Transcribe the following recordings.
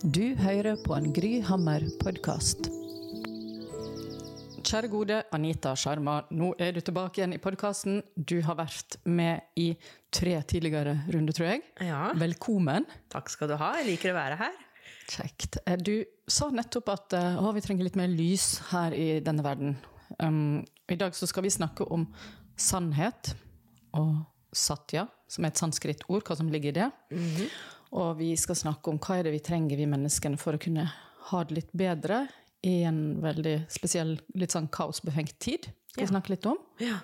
Du hører på en Gry Hammer podcast. Kjære gode Anita Sharma, nå du tilbake igjen i podcasten. Du har vært med i 3 tidligere runder, tror jeg. Ja. Velkommen. Takk skal du ha, jeg liker å være her. Kjekt. Du sa nettopp at vi trenger litt mer lys her i denne verden. I dag så skal vi snakke om sannhet og satya, som et sanskrit ord, hva som ligger i det. Og vi skal snakke om hva det vi trenger, vi menneskene, for å kunne ha det litt bedre i en veldig spesiell, litt sånn kaosbefengt tid. Skal vi snakke litt om? Ja.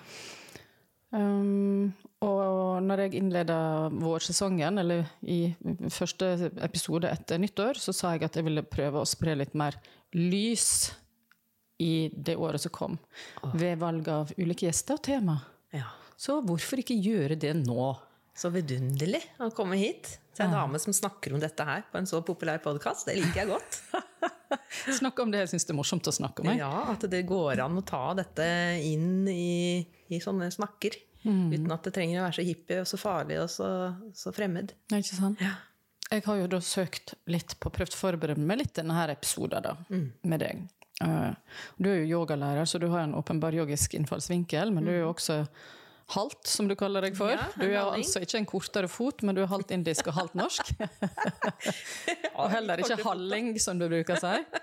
Og når jeg innledet vårsesongen, eller i første episode etter nyttår, så sa jeg at jeg ville prøve å spre litt mer lys i det året som kom, ved valg av ulike gjester og tema. Ja. Så hvorfor ikke gjøre det nå? Så vidunderlig å komme hit. Så en dame som snakker om dette her på en så populær podcast, det liker jeg godt. Snakke om det, jeg synes det er morsomt å snakke om. Ja, at det går an å ta dette inn i sånne snakker, uten at det trenger å være så hippie og så farlig og så fremmed. Ja, ikke sant? Ja. Jeg har jo da søkt litt på, prøvd å forberede meg litt denne her episoden da, med deg. Du jo yogalærer, så du har en åpenbar yogisk innfallsvinkel, men du jo også halt, som du kaller deg for. Ja, du altså ikke en kortere fot, men du halvt indisk og halvt norsk. Og heller ikke halling, som du bruker å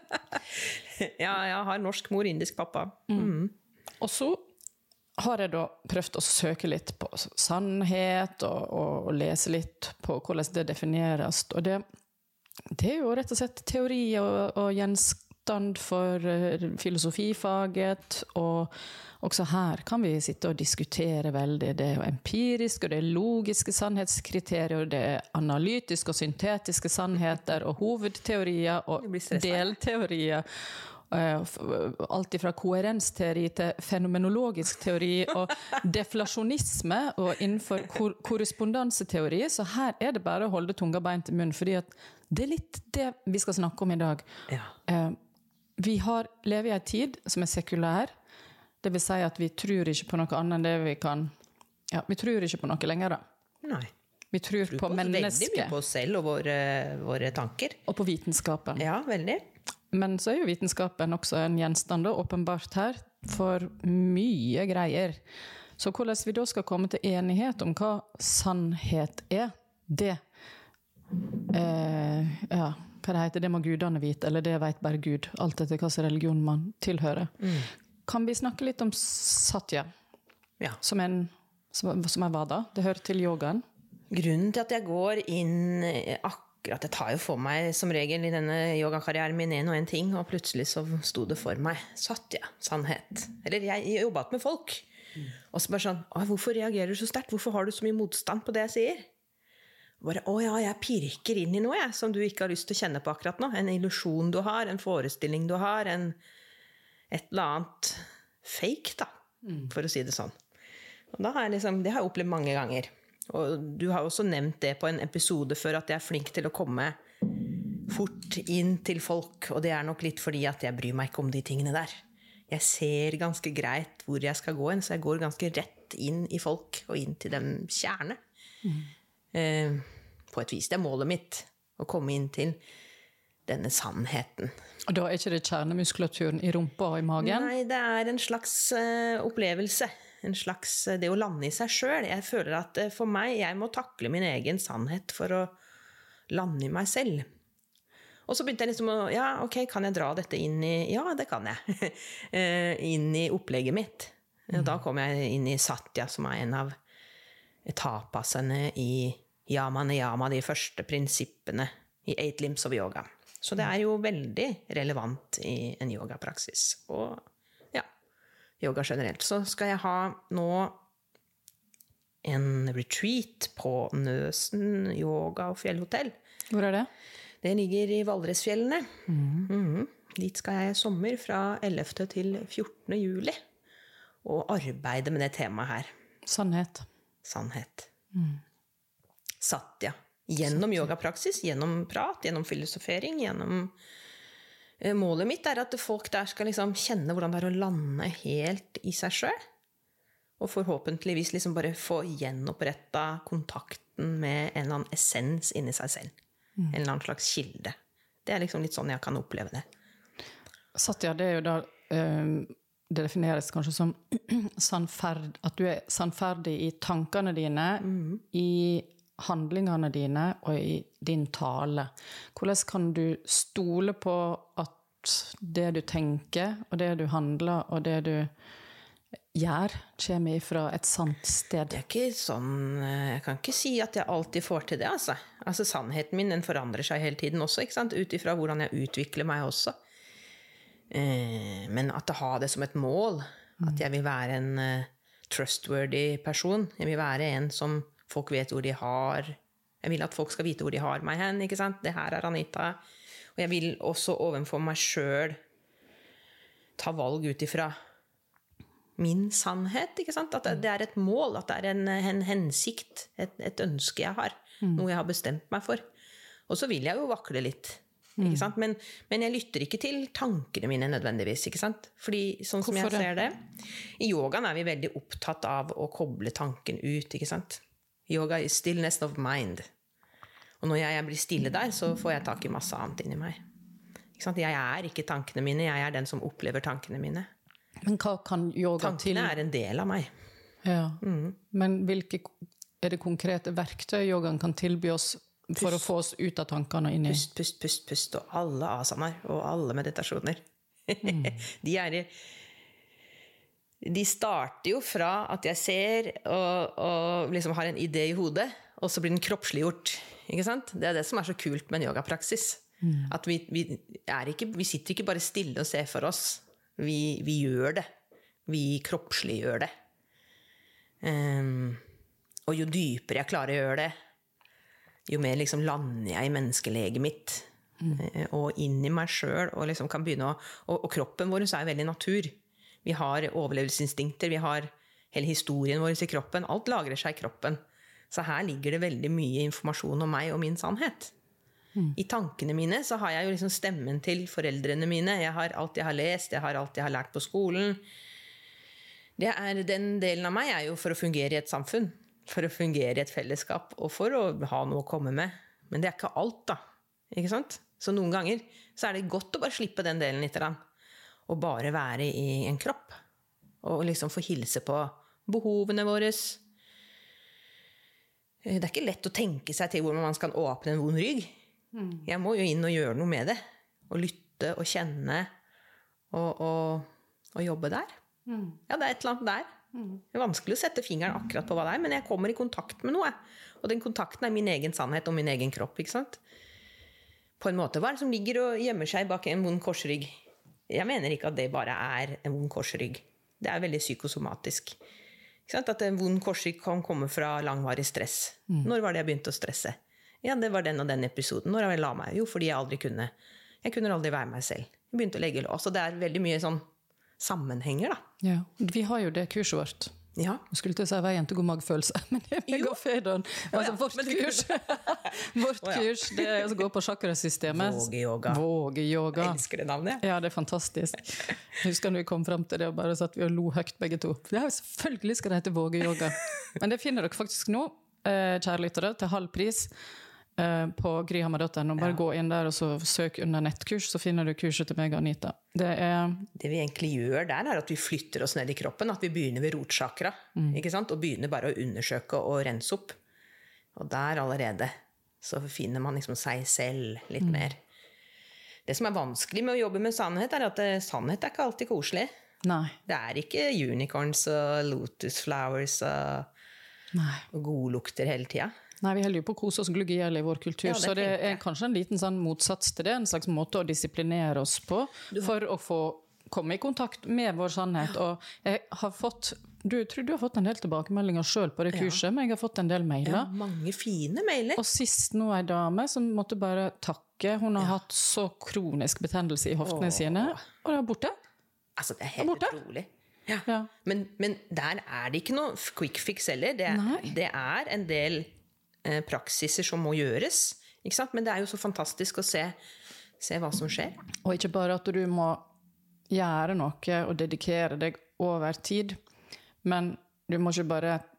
si. Ja, jeg har norsk mor, indisk pappa. Og så har jeg da prøvd å søke litt på sannhet, og lese litt på hvordan det defineres. Og det jo rett og slett teori og gjenstand for filosofifaget, og også her kan vi sitte og diskutere veldig. Det jo empirisk, og det logiske sannhetskriterier, og det analytiske og syntetiske sannheter, og hovedteorier, og delteorier. Alt fra koherensteori til fenomenologisk teori, og deflasjonisme, og innenfor korrespondanseteori. Så her det bare å holde tunga beint i munnen, fordi at det litt det vi skal snakke om i dag. Ja. Vi lever i en tid som sekulær. Det vil si at vi tror ikke på noe annet enn det vi kan. Ja, vi tror ikke på noe lenger da. Nei. Vi tror på mennesket. Veldig mye på oss selv og våre tanker. Og på vitenskapen. Ja, veldig. Men så jo vitenskapen også en gjenstand da, åpenbart her, for mye greier. Så hvordan vi da skal komme til enighet om hva sannhet det ja, hva det heter, det må gudene vite, eller det vet bare Gud, alt etter hva religion man tilhører. Kan vi snakke litt om satya, som hva da? Det hører til yogaen. Grunnen til at jeg går inn akkurat, jeg tar jo for meg som regel i denne yogakarrieren min en og en ting, og plutselig så stod det for meg satya, sannhet. Eller jeg jobbet med folk. Og så bare sånn, hvorfor reagerer du så sterkt? Hvorfor har du så mye motstand på det jeg sier? Bare, jeg pirker inn i noe som du ikke har lyst til å kjenne på akkurat nå. En illusjon du har, en forestilling du har, et eller annet fake da, for å si det sånn. Og da har jeg det har jeg opplevd mange ganger. Og du har også nevnt det på en episode før, at jeg flink til å komme fort inn til folk, og det nok litt fordi at jeg bryr meg ikke om de tingene der. Jeg ser ganske greit hvor jeg skal gå inn, så jeg går ganske rett inn i folk, og inn til dem kjerne. På et vis, det målet mitt, å komme inn til denne sannheten. Og da ikke det kjernemuskulaturen i rumpa og i magen? Nei, det en slags opplevelse. En slags, det å lande i seg selv. Jeg føler at for meg, jeg må takle min egen sannhet for å lande i meg selv. Og så begynte jeg kan jeg dra dette inn i, det kan jeg, inn i opplegget mitt. Og da kom jeg inn i satya, som en av tapasene i yama, de første prinsippene i 8 limbs of yoga. Så det jo veldig relevant i en yogapraksis. Og yoga generelt. Så skal jeg ha nå en retreat på Nøsen yoga og fjellhotell. Hvor det? Det ligger i Valdresfjellene. Dit skal jeg i sommer fra 11. til 14. juli. Og arbeide med det temaet her. Sannhet. Satya. Gjennom yogapraksis, gjennom prat, gjennom filosofering, gjennom... Målet mitt at folk der skal kjenne hvordan det å lande helt i seg selv, og forhåpentligvis bare få gjenopprettet kontakten med en eller annen essens inni seg selv. En eller annen slags kilde. Det liksom litt sånn jeg kan oppleve det. Satya, det jo da det defineres kanskje som at du sannferdig i tankene dine, i handlingene dine og i din tale. Hvordan kan du stole på at det du tenker, og det du handler, og det du gjør, kommer fra et sant sted? Det ikke sånn, jeg kan ikke si at jeg alltid får til det, altså. Altså, sannheten min, den forandrer seg hele tiden også, ikke sant? Utifra hvordan jeg utvikler meg også. Men at jeg har det som et mål, at jeg vil være en trustworthy person, jeg vil være en som folk vet hvor de har, jeg vil at folk skal vite hvor de har meg hen, ikke sant? Det her Anita, og jeg vil også ovenfor meg selv ta valg utifra min sannhet, ikke sant? At det et mål, at det en hensikt, et ønske jeg har, noe jeg har bestemt meg for. Og så vil jeg jo vakle litt, ikke sant? Men jeg lytter ikke til tankene mine nødvendigvis, ikke sant? Fordi, sånn som jeg ser det, i yogaen vi veldig opptatt av å koble tanken ut, ikke sant? Yoga is stillness of mind. Og når jeg blir stille der, så får jeg tak i masse annet inni meg. Ikke sant? Jeg ikke tankene mine, jeg den som opplever tankene mine. Men hva kan yoga tankene en del av meg. Ja. Men hvilke det konkrete verktøy yogaen kan tilby oss for å få oss ut av tankene og inn i? Pust, og alle asaner, og alle meditasjoner. De starter jo fra at jeg ser og liksom har en idé i hodet, og så blir den kroppsliggjort. Ikke sant? Det det som så kult med en yogapraksis. At vi sitter ikke bare stille og ser for oss. Vi gjør det. Vi kroppsliggjør det. Og jo dypere jeg klarer å gjøre det, jo mer liksom lander jeg i menneskeleget mitt. Og inn i meg selv, og liksom kan begynne og kroppen vår veldig natur. Vi har overlevelsesinstinkter, vi har hele historien vår i kroppen. Alt lagrer seg i kroppen. Så her ligger det veldig mye informasjon om meg og min sannhet. I tankene mine så har jeg jo liksom stemmen til foreldrene mine. Jeg har alt jeg har lest, jeg har alt jeg har lært på skolen. Den delen av meg jo for å fungere i et samfunn, for å fungere i et fellesskap, og for å ha noe å komme med. Men det ikke alt da, ikke sant? Så noen ganger så det godt å bare slippe den delen litt, og bare være i en kropp, og liksom få hilse på behovene våre. Det ikke lett å tenke seg til hvordan man skal åpne en vond rygg. Jeg må jo inn og gjøre noe med det, og lytte og kjenne, og jobbe der. Ja, det et eller annet der. Det vanskelig å sette fingeren akkurat på hva det men jeg kommer i kontakt med noe. Og den kontakten min egen sannhet og min egen kropp, ikke sant? På en måte, hva det som ligger og gjemmer seg bak en vond korsrygg? Jeg mener ikke at det bare en vond korsrygg. Det veldig psykosomatisk. Ikke sant? At en vond korsrygg kan komme fra langvarig stress. Når var det jeg begynte å stresse? Ja, det var den og den episoden. Når jeg la meg? Jo, fordi jeg aldri kunne. Jeg kunne aldri være meg selv. Jeg begynte å legge lås. Så det veldig mye sånn sammenhenger, da. Ja, vi har jo det kurset vårt. Ja. Jeg skulle til å si veien til god magefølelse, men det meg og Fedon. Altså, vårt kurs, kurs, det å gå på chakrasystemet. Vågeyoga. Jeg elsker det navnet. Ja, det fantastisk. Jeg husker når vi kom frem til det, og bare satt vi og lo høyt begge to. Ja, selvfølgelig skal det hete vågeyoga. Men det finner dere faktisk nå, kjære lyttere, til halv pris på gryhammer.no. Bare gå inn der og så søk under nettkurs, så finner du kurset til meg og Anita. Det vi egentlig gjør der at vi flytter oss ned i kroppen, at vi begynner ved rotsakra, ikke sant? Og begynner bare å undersøke og rense opp. Og der allerede så finner man liksom seg selv litt mer. Det som vanskelig med å jobbe med sannhet, at sannhet ikke alltid koselig. Nei. Det ikke unicorns og lotus flowers og gode lukter hele tiden. Nei, vi holder jo på å kose oss glugg i hjel i vår kultur, så det kanskje en liten sånn motsats til det, en slags måte å disiplinere oss på, for å få komme i kontakt med vår sannhet. Og jeg har fått, du har fått en del tilbakemeldinger selv på det kurset, men jeg har fått en del mailer. Ja, mange fine mailer. Og sist nå en dame som måtte bare takke, hun har hatt så kronisk betennelse i hoftene sine, og det borte. Altså, det helt utrolig. Ja. Men der det ikke noe quick fix heller. Det en del praksiser som må gjøres, ikke sant? Men det jo så fantastisk å se hva som skjer. Og ikke bare at du må gjøre noe og dedikere deg over tid, men du må ikke bare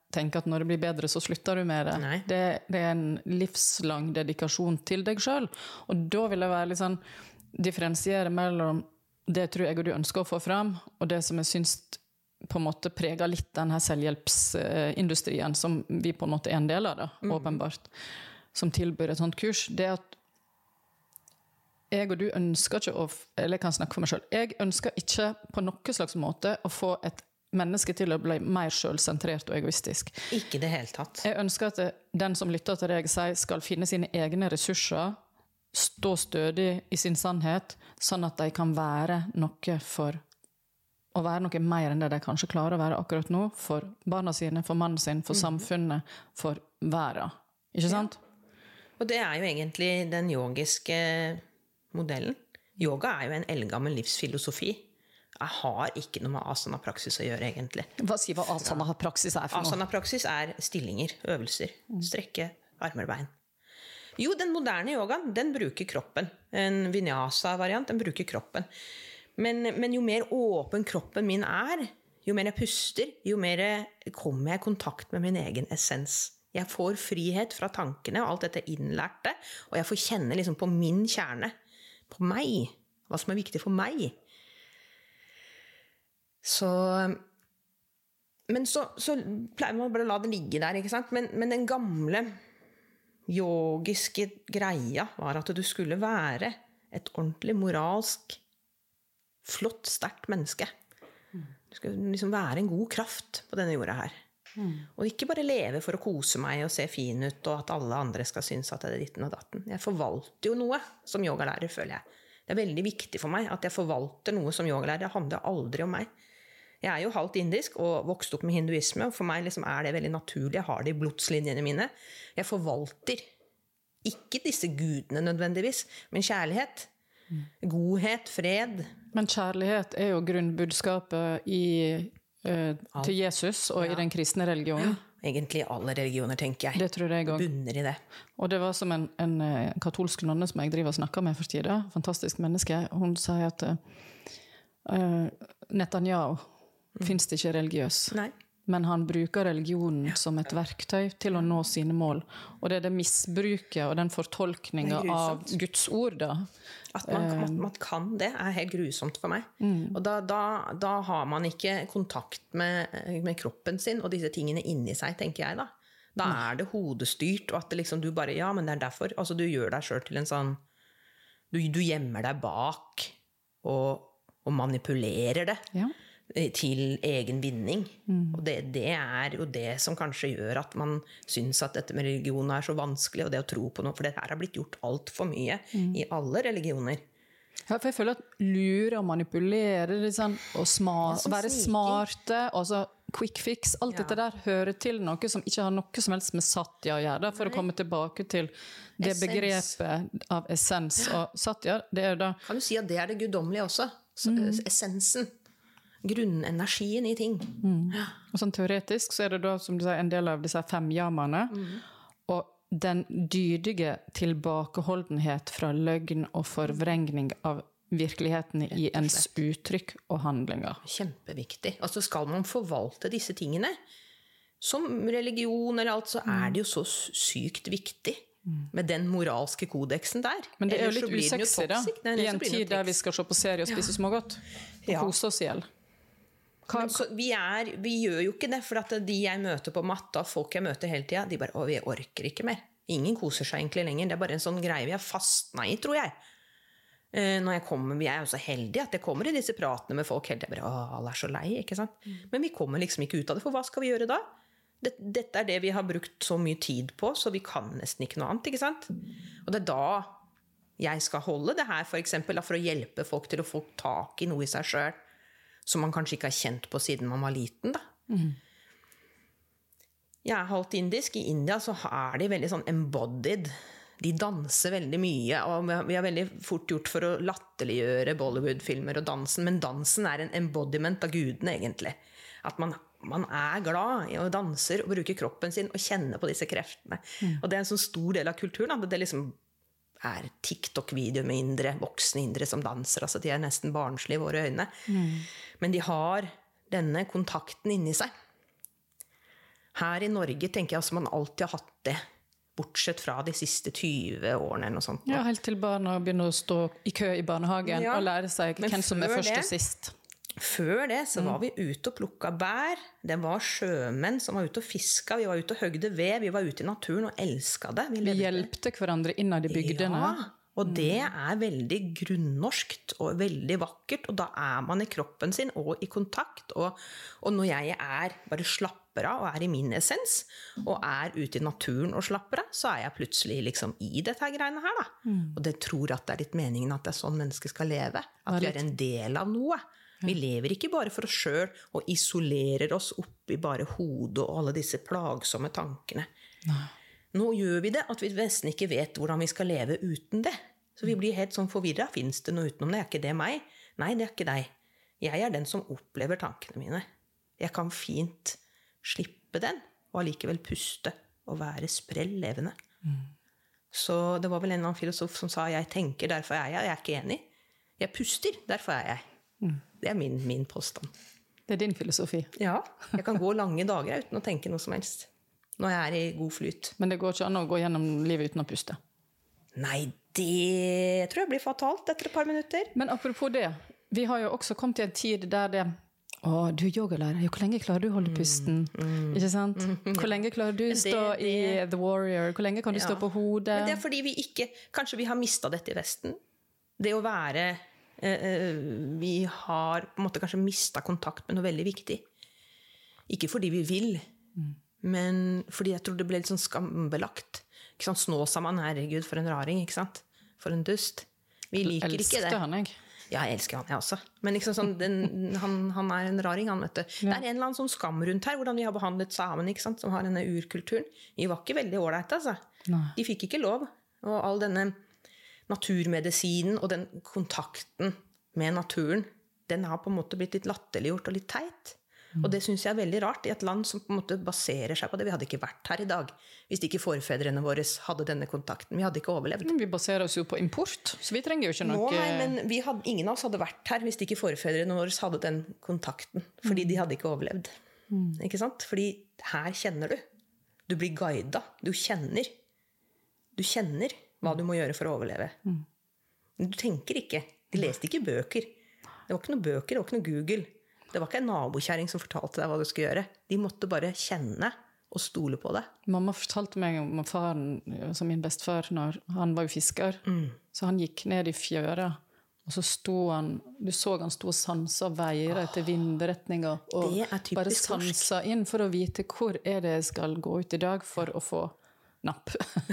tenke at når det blir bedre, så slutter du med det. Nei. Det er en livslang dedikasjon til deg selv. Og da vil jeg være litt sånn, differensiere mellom det tror jeg og du ønsker å få frem, og det som jeg synes på en måte preger litt denne selvhjelpsindustrien, som vi på en måte er en del av det, åpenbart, som tilbyr et sånt kurs, det at jeg og du ønsker ikke eller jeg kan snakke for meg selv, jeg ønsker ikke på noen slags måte å få et menneske til å bli mer selvsentrert og egoistisk. Ikke det helt tatt. Jeg ønsker at den som lytter til det jeg sier, skal finne sine egne ressurser, stå stødig i sin sannhet, sånn at de kan være noe for å være noe mer enn det de kanskje klarer å være akkurat nå, for barna sine, for mannen sin, for samfunnet, for verden. Ikke sant? Ja. Og det er jo egentlig den yogiske modellen. Yoga er jo en eldgammel livsfilosofi. Jeg har ikke noe med asana-praksis å gjøre, egentlig. Hva sier hva asana-praksis er for noe? Asana-praksis er stillinger, øvelser, strekke, armer og bein. Jo, den moderne yogaen, den bruker kroppen. En vinyasa-variant, den bruker kroppen. Men jo mer åpen kroppen min er, jo mer jeg puster, jo mer kommer jeg i kontakt med min egen essens. Jeg får frihet fra tankene og alt dette innlærte, og jeg får kjenne liksom på min kjerne, på meg, hva som er viktig for meg. Men så pleier man bare å la det ligge der, ikke sant? Men den gamle yogiske greia var at du skulle være et ordentlig moralsk, flott, sterkt menneske. Du skulle liksom være en god kraft på denne jorda her. Og ikke bare leve for å kose meg og se fin ut, og at alle andre skal synes at det er ditten og datten. Jeg forvalter jo noe som yogalærer, føler jeg. Det er veldig viktig for meg at jeg forvalter noe som yogalærer. Det handler aldri om meg. Jeg er jo halvt indisk og vokst opp med hinduisme, og for meg liksom er det veldig naturlig. Jeg har det i blodslinjene mine. Jeg forvalter ikke disse gudene nødvendigvis, men kjærlighet, godhet, fred. Men kjærlighet er jo grunnbudskapet til Jesus og i den kristne religionen. Ja, egentlig alle religioner, tenker jeg. Det tror jeg også. Bunner i det. Og det var som en katolsk nonne som jeg driver og snakker med for tiden, fantastisk menneske. Hun sier at Netanyahu finnes det ikke religiøs. Nei. Men han bruker religionen som et verktøy til å nå sine mål. Og det er det misbruket og den fortolkningen av Guds ord da. At man kan det er helt grusomt for meg. Og da har man ikke kontakt med kroppen sin og disse tingene inni seg, tenker jeg da. Da er det hodestyrt, og at det liksom, du bare, ja, men det er derfor. Altså, du gjør deg selv til en sånn, du gjemmer deg bak og manipulerer det. Ja. Til egen vinning. Og det er jo det som kanskje gjør at man synes at dette med religion er så vanskelig, og det å tro på noe, for det her har blitt gjort alt for mye i alle religioner. Ja, for jeg føler at lure og manipulere liksom, og være smarte, og så quick fix, alt dette der hører til noe som ikke har noe som helst med satya å gjøre, for å komme tilbake til det begrepet av essens. Og satya, det er da... Kan du si at det er det guddommelige også? Essensen. Grunnenergien i ting. Og sånn teoretisk så er det da, som du sier, en del av disse 5 yamaene, og den dydige tilbakeholdenhet fra løgn og forvrengning av virkeligheten i ens uttrykk og handlinger. Kjempeviktig. Altså skal man forvalte disse tingene, som religion eller alt, så er det jo så sykt viktig med den moralske kodeksen der. Men det er jo litt usexy da, i en tid der vi skal se på serie og spise smågodt, og kose oss ihjel. Vi gjør jo ikke det, for at de jeg møter på matta, folk jeg møter hele tiden, de bare, vi orker ikke mer. Ingen koser seg egentlig lenger. Det er bare en sånn greie vi har fastnet i, tror jeg. Når jeg kommer, vi er jo så heldige at jeg kommer i disse pratene med folk hele tiden, alle er så lei, ikke sant? Men vi kommer liksom ikke ut av det, for hva skal vi gjøre da? Dette er det vi har brukt så mye tid på, så vi kan nesten ikke noe annet, ikke sant? Og det er da jeg skal holde det her, for eksempel, for å hjelpe folk til å få tak i noe i seg selv, som man kanskje ikke har kjent på siden man var liten da. Jeg er halvt indisk. I India så er de veldig sånn embodied. De danser veldig mye, og vi har veldig fort gjort for å latterliggjøre Bollywood-filmer og dansen, men dansen er en embodiment av gudene egentlig. At man er glad i å danser og bruke kroppen sin og kjenne på disse kreftene. Og det er en sånn stor del av kulturen, at det liksom er TikTok-video med indre, voksne indre som danser, altså de er nesten barnslige i våre øyne. Men de har denne kontakten inni seg. Her I Norge tenker jeg man alltid har hatt det, bortsett fra de siste 20 årene eller noe sånt. Ja, helt til barna begynner å stå I kø I barnehagen og lære seg hvem som først og sist. Før det så var vi ute og plukket bær, det var sjømenn som var ute og fisket, vi var ute og høgde ved, vi var ute I naturen og elsket det. Vi hjelpte hverandre innad I bygdene. Ja, og det veldig grunnnorskt og veldig vakkert, og da man I kroppen sin og I kontakt, og når jeg bare slapper av og I min essens, og ute I naturen og slapper av, så jeg plutselig liksom I dette her greiene her da. Og det tror at det litt meningen at det sånn mennesker skal leve, at vi en del av noe. Vi lever ikke bare for oss selv og isolerer oss opp I bare hodet og alle disse plagsomme tankene. Nei. Nå gjør vi det at vi nesten ikke vet hvordan vi skal leve uten det. Så vi blir helt sånn forvirret. Finnes det noe utenom det? Ikke det meg? Nei, det ikke deg. Jeg den som opplever tankene mine. Jeg kan fint slippe den og allikevel puste og være sprell levende. Så det var vel en eller annen filosof som sa jeg tenker, derfor jeg. Jeg ikke enig. Jeg puster, derfor jeg. Det min påstand. Det din filosofi. Ja, jeg kan gå lange dager uten å tenke noe som helst. Når jeg I god flyt. Men det går ikke an å gå gjennom livet uten å puste? Nei, det tror jeg blir fatalt etter et par minutter. Men apropos det, vi har jo også kommet til en tid der det du yogalærer, hvor lenge klarer du å holde pusten? Ikke sant? Hvor lenge klarer du å stå I The Warrior? Hvor lenge kan du stå på hodet? Men det fordi vi ikke, kanskje vi har mistet dette I Vesten. Det å være vi har på en måte kanskje mistet kontakt med noe veldig viktig. Ikke fordi vi vil, men fordi jeg tror det ble litt sånn skambelagt. Ikke sant? Snåsamann, herregud, for en raring, ikke sant? For en dust. Vi liker ikke det. Han, jeg. Ja, jeg elsker han, jeg også. Men liksom sånn, han en raring, han, vet du. Det en eller annen sånn skam rundt her, hvordan vi har behandlet samen, ikke sant? Som har denne urkulturen. Vi var ikke veldig ålreite, altså. Nei. De fikk ikke lov. Og all denne naturmedisinen og den kontakten med naturen, den har på en måte blitt litt latterliggjort og litt teit. Og det synes jeg veldig rart I et land som på en måte baserer seg på det. Vi hadde ikke vært her I dag hvis ikke forfedrene våre hadde denne kontakten. Vi hadde ikke overlevd. Vi baserer oss jo på import, så vi trenger jo ikke noe... Nei, men ingen av oss hadde vært her hvis ikke forfedrene våre hadde den kontakten. Fordi de hadde ikke overlevd. Ikke sant? Fordi her kjenner du. Du blir guidet. Du kjenner hva du må gjøre for å overleve. Men du tenker ikke. De leste ikke bøker. Det var ikke noen bøker, det var ikke noe Google. Det var ikke en nabokjæring som fortalte deg hva du skulle gjøre. De måtte bare kjenne og stole på det. Mamma fortalte meg om faren, som min bestefar, når han var jo fisker. Så han gikk ned I fjøra, og så du så han stod og sansa veier etter vindretninger, og bare sansa inn for å vite hvor det jeg skal gå ut I dag for å få napp.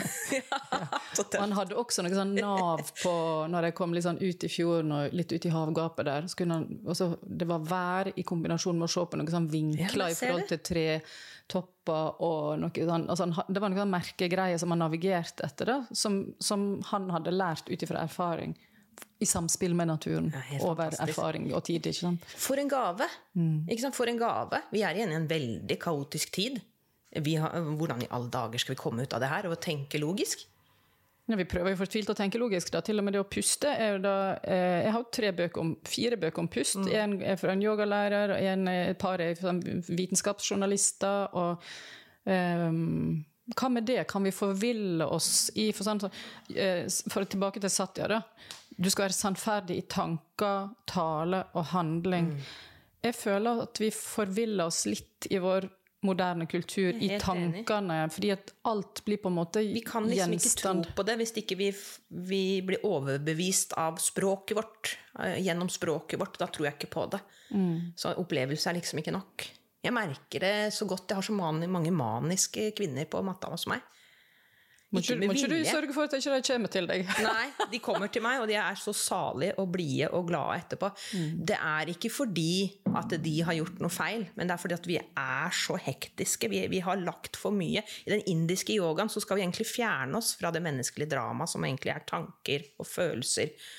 Han hadde også noe sånn nav på når jeg kom litt sånn ut I fjorden og litt ut I havgapet der. Det var vær I kombinasjon med å se på noen sånn vinkler I forhold til tre topper og noe sånn. Altså, det var noen sånn merkegreier som han navigerte etter det, som han hadde lært ut ifra erfaring I samspill med naturen over erfaring og tid, ikke sant? For en gave, ikke sant? For en gave. Vi I en veldig kaotisk tid. Hvordan I alle dager skal vi komme ut av det her og tenke logisk? Ja, vi prøver jo fortvilt å tenke logisk da. Til og med det å puste da, jeg har 4 bøker om pust. En fra en yogalærer, et par fra vitenskapsjournalister, og hva med det? Kan vi forville oss I, for tilbake til Satya da, du skal være sannferdig I tanker, tale og handling. Jeg føler at vi forviller oss litt I vår moderne kultur I tankene, fordi at alt blir på en måte vi kan liksom ikke tro på det hvis ikke vi blir overbevist av språket vårt, gjennom språket vårt, da tror jeg ikke på det. Så opplevelse liksom ikke nok. Jeg merker det så godt, jeg har så mange maniske kvinner på matta hos meg. Må ikke du sørge for at de ikke kommer til deg? Nei, de kommer til meg, og de så salige og blide og glade etterpå. Det ikke fordi at de har gjort noe feil, men det fordi at vi så hektiske. Vi har lagt for mye. I den indiske yogaen så skal vi egentlig fjerne oss fra det menneskelige drama, som egentlig tanker og følelser.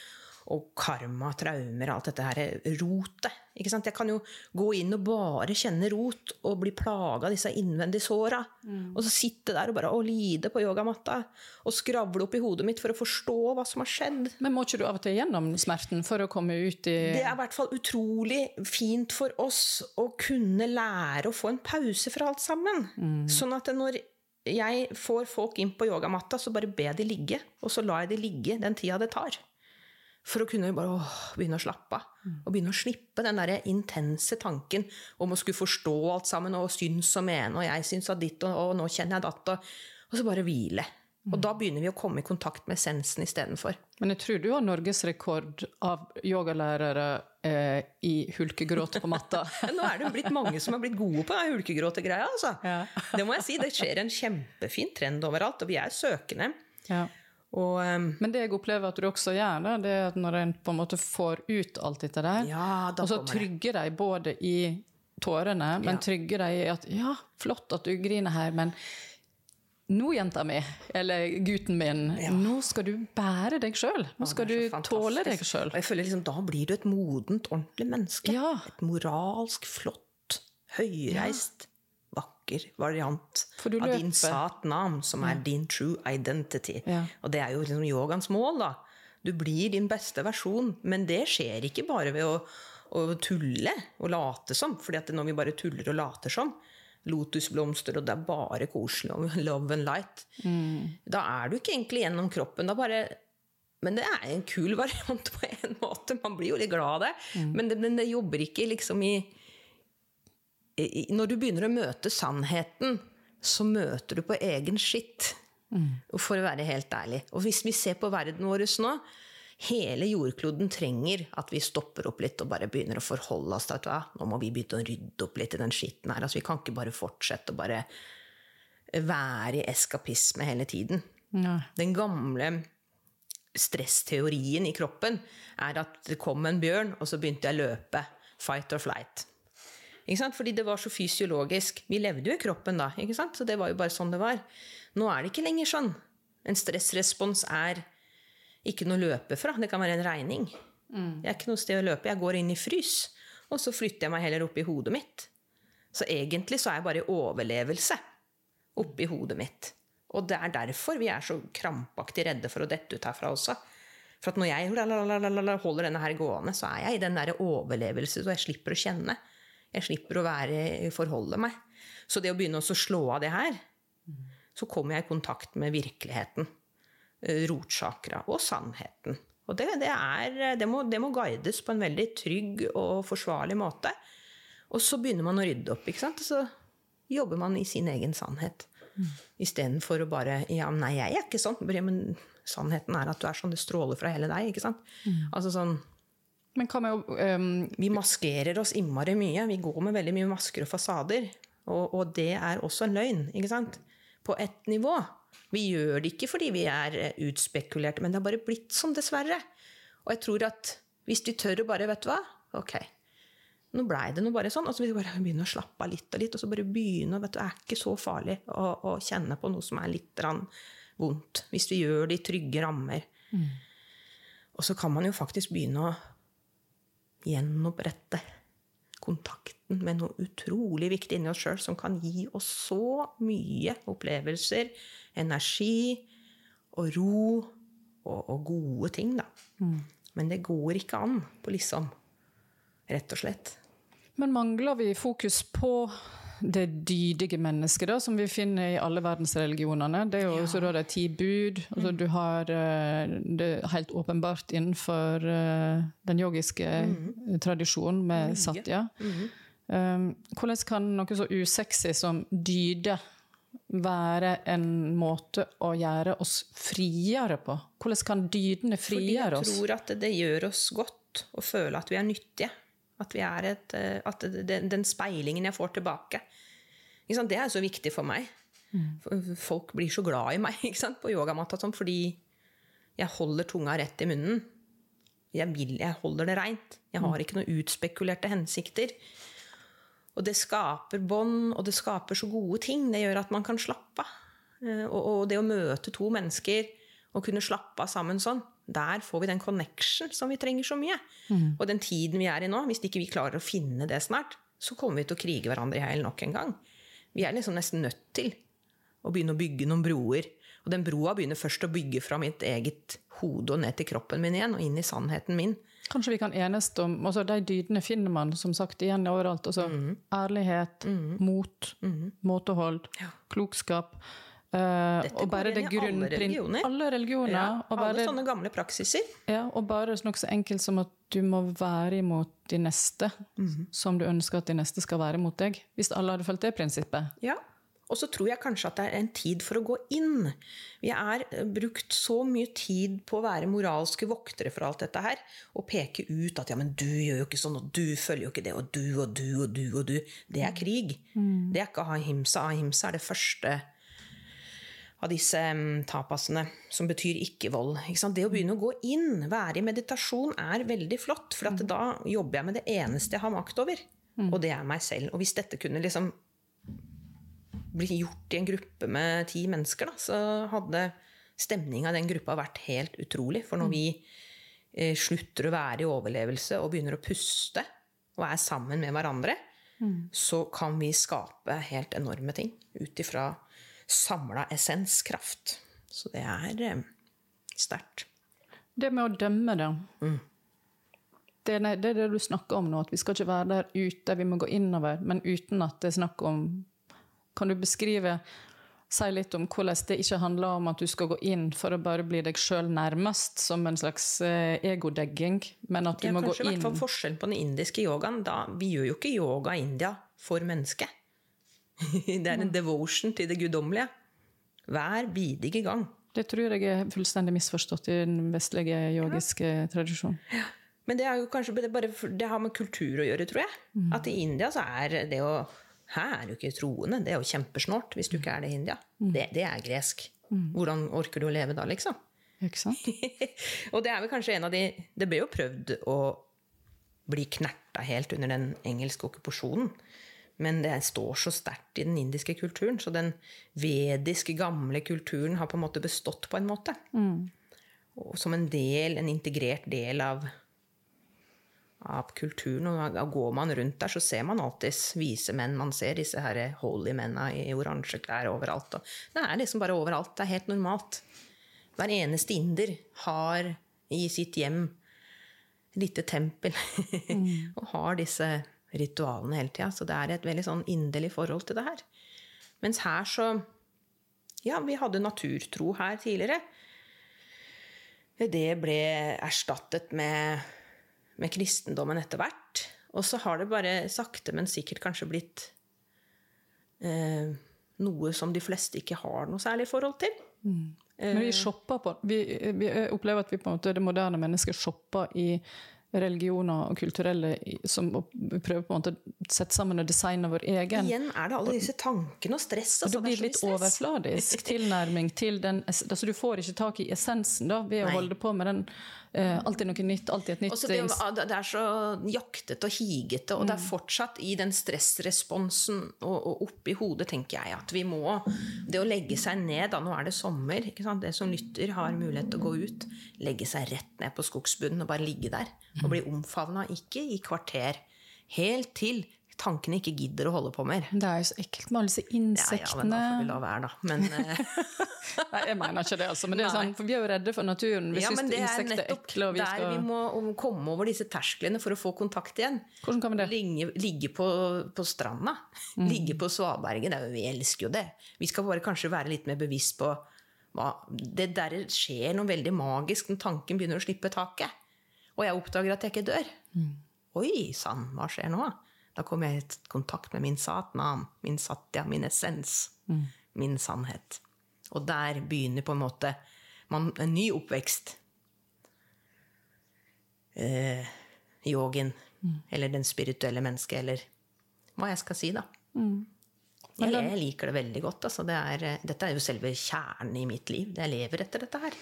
og karma, traumer, alt dette her rotet. Ikke sant? Jeg kan jo gå inn og bare kjenne rot og bli plaget av disse innvendige såra. Og så sitte der og bare lide på yogamatta og skravle opp i hodet mitt for å forstå hva som har skjedd. Men må ikke du av og til gjennom smerten for å komme ut i... Det er i hvert fall utrolig fint for oss å kunne lære å få en pause fra alt sammen. Sånn at når jeg får folk inn på yogamatta, så bare be de ligge, og så lar jeg de ligge den tida det tar. For å kunne bare begynne å slappe av, og begynne å slippe den der intense tanken om å skulle forstå alt sammen, og syns og mene, og jeg syns av ditt, og nå kjenner jeg datt, og så bare hvile. Og da begynner vi å komme i kontakt med essensen i stedet for. Men jeg tror du har Norges rekord av yogalærere i hulkegråt på matta. Nå er det jo blitt mange som har blitt gode på den hulkegråtegreia, altså. Ja. Det må jeg si, det skjer en kjempefin trend overalt, og vi er søkende. Ja. Og, men det jeg opplever at du også gjør det, det er at når en på en måte får ut alt dette der, og så trygger de både i tårene, men trygger de i at, ja, flott at du griner her, men nå jenta mi, eller gutten min, nå skal du bære deg selv, nå skal du tåle deg selv. Og jeg føler liksom, da blir du et modent, ordentlig menneske. Et moralsk, flott, høyreist, vakker variant av din satnam, som er din true identity. Og det er jo liksom yogans mål da. Du blir din beste versjon, men det skjer ikke bare ved å tulle og late som, fordi at når vi bare tuller og later som, lotusblomster, og det er bare koselig og love and light, da er du ikke egentlig gjennom kroppen, da bare... Men det er en kul variant på en måte, man blir jo litt glad av det, men det jobber ikke liksom når du begynner å møte sannheten, så møter du på egen skitt, for å være helt ærlig. Og hvis vi ser på verden vår nå, hele jordkloden trenger at vi stopper opp litt og bare begynner å forholde oss til at nå må vi begynne å rydde opp litt i den skitten her. Altså, vi kan ikke bare fortsette å bare være i eskapisme hele tiden. Den gamle stressteorien i kroppen er at det kom en bjørn, og så begynte jeg å løpe. Fight or flight. Ikke sant? Fordi det var så fysiologisk. Vi levde jo i kroppen da, ikke sant? Så det var jo bare sånn det var. Nå er det ikke lenger sånn. En stressrespons er ikke noe å løpe fra. Det kan være en regning. Det er ikke noe sted å løpe. Jeg går inn i frys, og så flytter jeg meg heller opp i hodet mitt. Så egentlig så er jeg bare i overlevelse opp i hodet mitt. Og det er derfor vi er så krampaktig redde for å dette ut herfra også. For at når jeg holder denne her gående, så er jeg i den der overlevelse, så jeg slipper å kjenne. Jeg slipper å forholde meg. Så det å begynne å slå av det her, så kommer jeg i kontakt med virkeligheten. Rotsakra og sannheten. Og det må guides på en veldig trygg og forsvarlig måte. Og så begynner man å rydde opp, ikke sant? Og så jobber man i sin egen sannhet. I stedet for å bare, nei, jeg er ikke sånn, men sannheten er at du er sånn, det stråler fra hele deg, ikke sant? Altså sånn, men kan vi maskerer oss innmari mye, vi går med veldig mye masker og fasader, og det er også en løgn, ikke sant? På et nivå. Vi gjør det ikke fordi vi er utspekulerte, men det har bare blitt sånn, dessverre. Og jeg tror at hvis vi tør å bare, vet du hva? Ok, nå ble det nå bare sånn, og så vil vi bare begynne å slappe av litt og litt, og så bare begynne, vet du, er ikke så farlig å kjenne på noe som er litt vondt, hvis vi gjør det i trygge rammer. Og så kan man jo faktisk begynne å gjenopprette kontakten med noe utrolig viktig inni oss selv, som kan gi oss så mye opplevelser, energi og ro og gode ting da. Men det går ikke an på liksom, rett og slett. Men mangler vi fokus på det dydige mennesket da, som vi finner i alle verdensreligionene? Det er jo også da det 10 bud, altså du har det helt åpenbart innenfor den yogiske tradisjonen med satya. Hvordan kan noe så usexy som dyde være en måte å gjøre oss friere på? Hvordan kan dydene frigjøre oss? Fordi jeg tror at det gjør oss godt å føle at vi er nyttige. At vi er at den speilingen jeg får tilbake. Ikke sant? Det er så viktig for meg. Folk blir så glad i meg, ikke sant? På yogamatta, fordi jeg holder tunga rett i munnen. Jeg holder det rent. Jeg har ikke noen utspekulerte hensikter. Og det skaper bånd, og det skaper så gode ting. Det gjør at man kan slappe av. Og det å møte 2 mennesker og kunne slappe av sammen sånn, Der får vi den connection som vi trenger så mye. Og den tiden vi I nå, hvis ikke vi klarer å finne det snart, så kommer vi til å krige hverandre I hjel nok en gang. Vi liksom nesten nødt til å begynne å bygge noen broer. Og den broa begynner først å bygge fra mitt eget hode og ned til kroppen min igjen, og inn I sannheten min. Kanskje vi kan enes om, altså de dydene finner man som sagt igjen overalt, altså ærlighet, mot, måtehold, klokskap, og bare det grunnprinsippet. Alle religioner. Ja, og alle bare, sånne gamle praksiser. Ja, og bare noe så enkelt som at du må være imot de neste, som du ønsker at de neste skal være imot deg. Hvis alle hadde følt det prinsippet. Ja. Og så tror jeg kanskje at det en tid for å gå inn. Vi brukt så mye tid på å være moralske voktere for alt dette her, og peke ut at ja, men du gjør jo ikke sånn, og du følger jo ikke det, og du, og du, og du, og du. Det krig. Det ikke ahimsa. Ahimsa det første av disse tapasene, som betyr ikke vold. Ikke sant? Det å begynne å gå inn, være I meditasjon, veldig flott, for at da jobber jeg med det eneste jeg har makt over, og det meg selv. Og hvis dette kunne liksom bli gjort I en gruppe med 10 mennesker, da, så hadde stemningen av den gruppa vært helt utrolig. For når vi slutter å være I overlevelse og begynner å puste og sammen med hverandre, så kan vi skape helt enorme ting utifra samlet essenskraft. Så det sterkt. Det med å dømme det, det det du snakker om nå, at vi skal ikke være der ute, vi må gå innover, men uten at det snakker om. Kan du beskrive, si litt om hvordan det ikke handler om at du skal gå inn for å bare bli deg selv nærmest, som en slags egodegging, men at du må gå inn. Kanskje I hvert fall forskjell på den indiske yogaen. Vi gjør jo ikke yoga I India for mennesket. Det en devotion til det gudommelige. Hver bidige gang. Det tror jeg fullstendig misforstått I den vestlige yogiske tradisjonen. Ja. Men det jo kanskje bare, det har med kultur å gjøre, tror jeg. At I India så det å her du ikke troende, det jo kjempesnårt hvis du ikke det I India. Det gresk. Hvordan orker du å leve da, liksom? Ikke sant? Og det vel kanskje en av det ble jo prøvd å bli knerta helt under den engelske okkupasjonen. Men det står så sterkt I den indiske kulturen, så den vediske gamle kulturen har på en måte bestått på en måte. Og som en integrert del av kulturen, og da går man rundt der, så ser man alltid vise menn, man ser disse her holy mennene I oransje klær overalt, og det liksom bare overalt, det helt normalt. Hver eneste inder har I sitt hjem et lite tempel, og har disse ritualene hele tiden, så det et veldig sånn inderlig forhold til det her. Mens her så, ja, vi hadde naturtro her tidligere. Det ble erstattet med kristendommen etter hvert. Og så har det bare sakte, men sikkert kanskje blitt noe som de fleste ikke har noe særlig forhold til. Men vi shopper på, vi opplever at vi på en måte, det moderne mennesket shopper I religioner og kulturelle som prøver på en måte å sette sammen og designe vår egen. Igjen det alle disse tankene og stress. Og det blir litt overfladisk tilnærming til den, altså du får ikke tak I essensen da, ved å holde på med den, alltid noe nytt, alltid et nytt. Også det så jaktet og higete, og det fortsatt I den stressresponsen og opp I hodet, tenker jeg, at vi må, det å legge seg ned, da nå det sommer, ikke sant? Det som lytter har mulighet til å gå ut, legge seg rett ned på skogsbunnen og bare ligge der, og bli omfavnet, ikke I kvarter, helt til tankene ikke gidder å holde på mer. Det jo så ekkelt med alle disse insektene. Ja, men da får vi la være da. Men, nei, jeg mener ikke det altså, men det sånn, for vi jo redde for naturen. Vi synes det insekter ekle, og vi skal... Der vi må komme over disse tersklene for å få kontakt igjen. Hvordan kan vi det? Ligge på stranda, ligge på Svaberget, vi elsker jo det. Vi skal bare kanskje være litt mer bevisst på det der skjer noe veldig magisk når tanken begynner å slippe taket. Og jeg oppdager at jeg ikke dør. Oi, sann, hva skjer nå? Da kommer jeg I kontakt med min satnam, min satya, min essens, min sannhet. Og der begynner på en måte en ny oppvekst. Yogien, eller den spirituelle menneske, eller hva jeg skal si da. Jeg liker det veldig godt. Altså. Dette jo selve kjernen I mitt liv. Jeg lever etter dette her.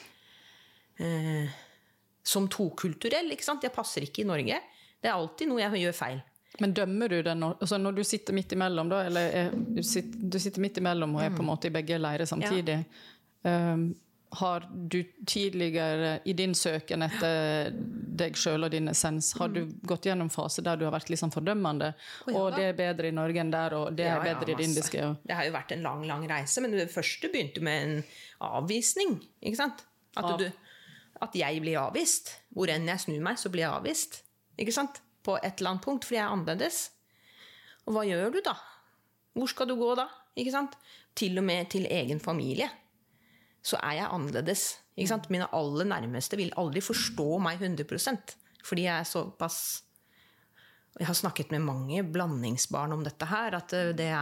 Som tokulturell, ikke sant? Jeg passer ikke I Norge. Det alltid noe jeg gjør feil. Men dømmer du det altså når du sitter midt imellom da, eller du sitter midt imellom og på en måte I begge leirer samtidig, har du tidligere i din søken etter deg selv og din essens, har du gått gjennom fase der du har vært liksom fordømmende, og det er bedre i Norge enn der, og det er bedre i det indiske? Og... Det har jo vært en lang reise, men det første begynte med en avvisning, ikke sant? At jeg blir avvist. Hvor enn jeg snur meg, så blir jeg avvist. Ikke sant? På et eller annet punkt, fordi jeg er annerledes. Og hva gjør du da? Hvor skal du gå da? Ikke sant? Til og med til egen familie. Så er jeg annerledes. Ikke sant? Mine aller nærmeste vil aldri forstå meg 100%. Fordi jeg er såpass... Jeg har snakket med mange blandingsbarn om dette her, at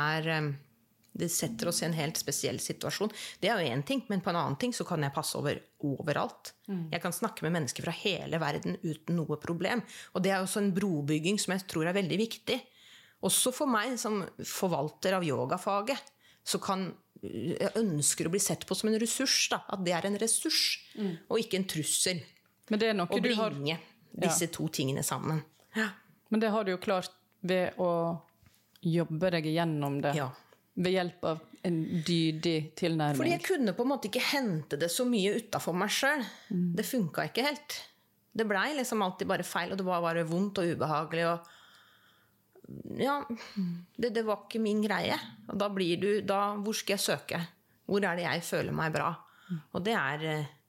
det setter oss i en helt spesiell situasjon. Det er jo en ting, men på en annen ting så kan jeg passe overalt. Jeg kan snakke med mennesker fra hele verden uten noe problem. Og det er også en brobygging som jeg tror er veldig viktig. Også for meg som forvalter av yogafaget, så jeg ønsker å bli sett på som en ressurs, da. At det er en ressurs, og ikke en trussel. Men det er noe å bringe disse to tingene sammen. Ja. Men det har du jo klart ved å jobbe deg igjennom det. Ja. Ved hjelp av en dydig tilnærming. Fordi jeg kunne på en måte ikke hente det så mye utenfor meg selv. Det funket ikke helt. Det ble liksom alltid bare feil, og det var bare vondt og ubehagelig, og ja, det var ikke min greie. Og da blir du, hvor skal jeg søke? Hvor er det jeg føler meg bra? Og det er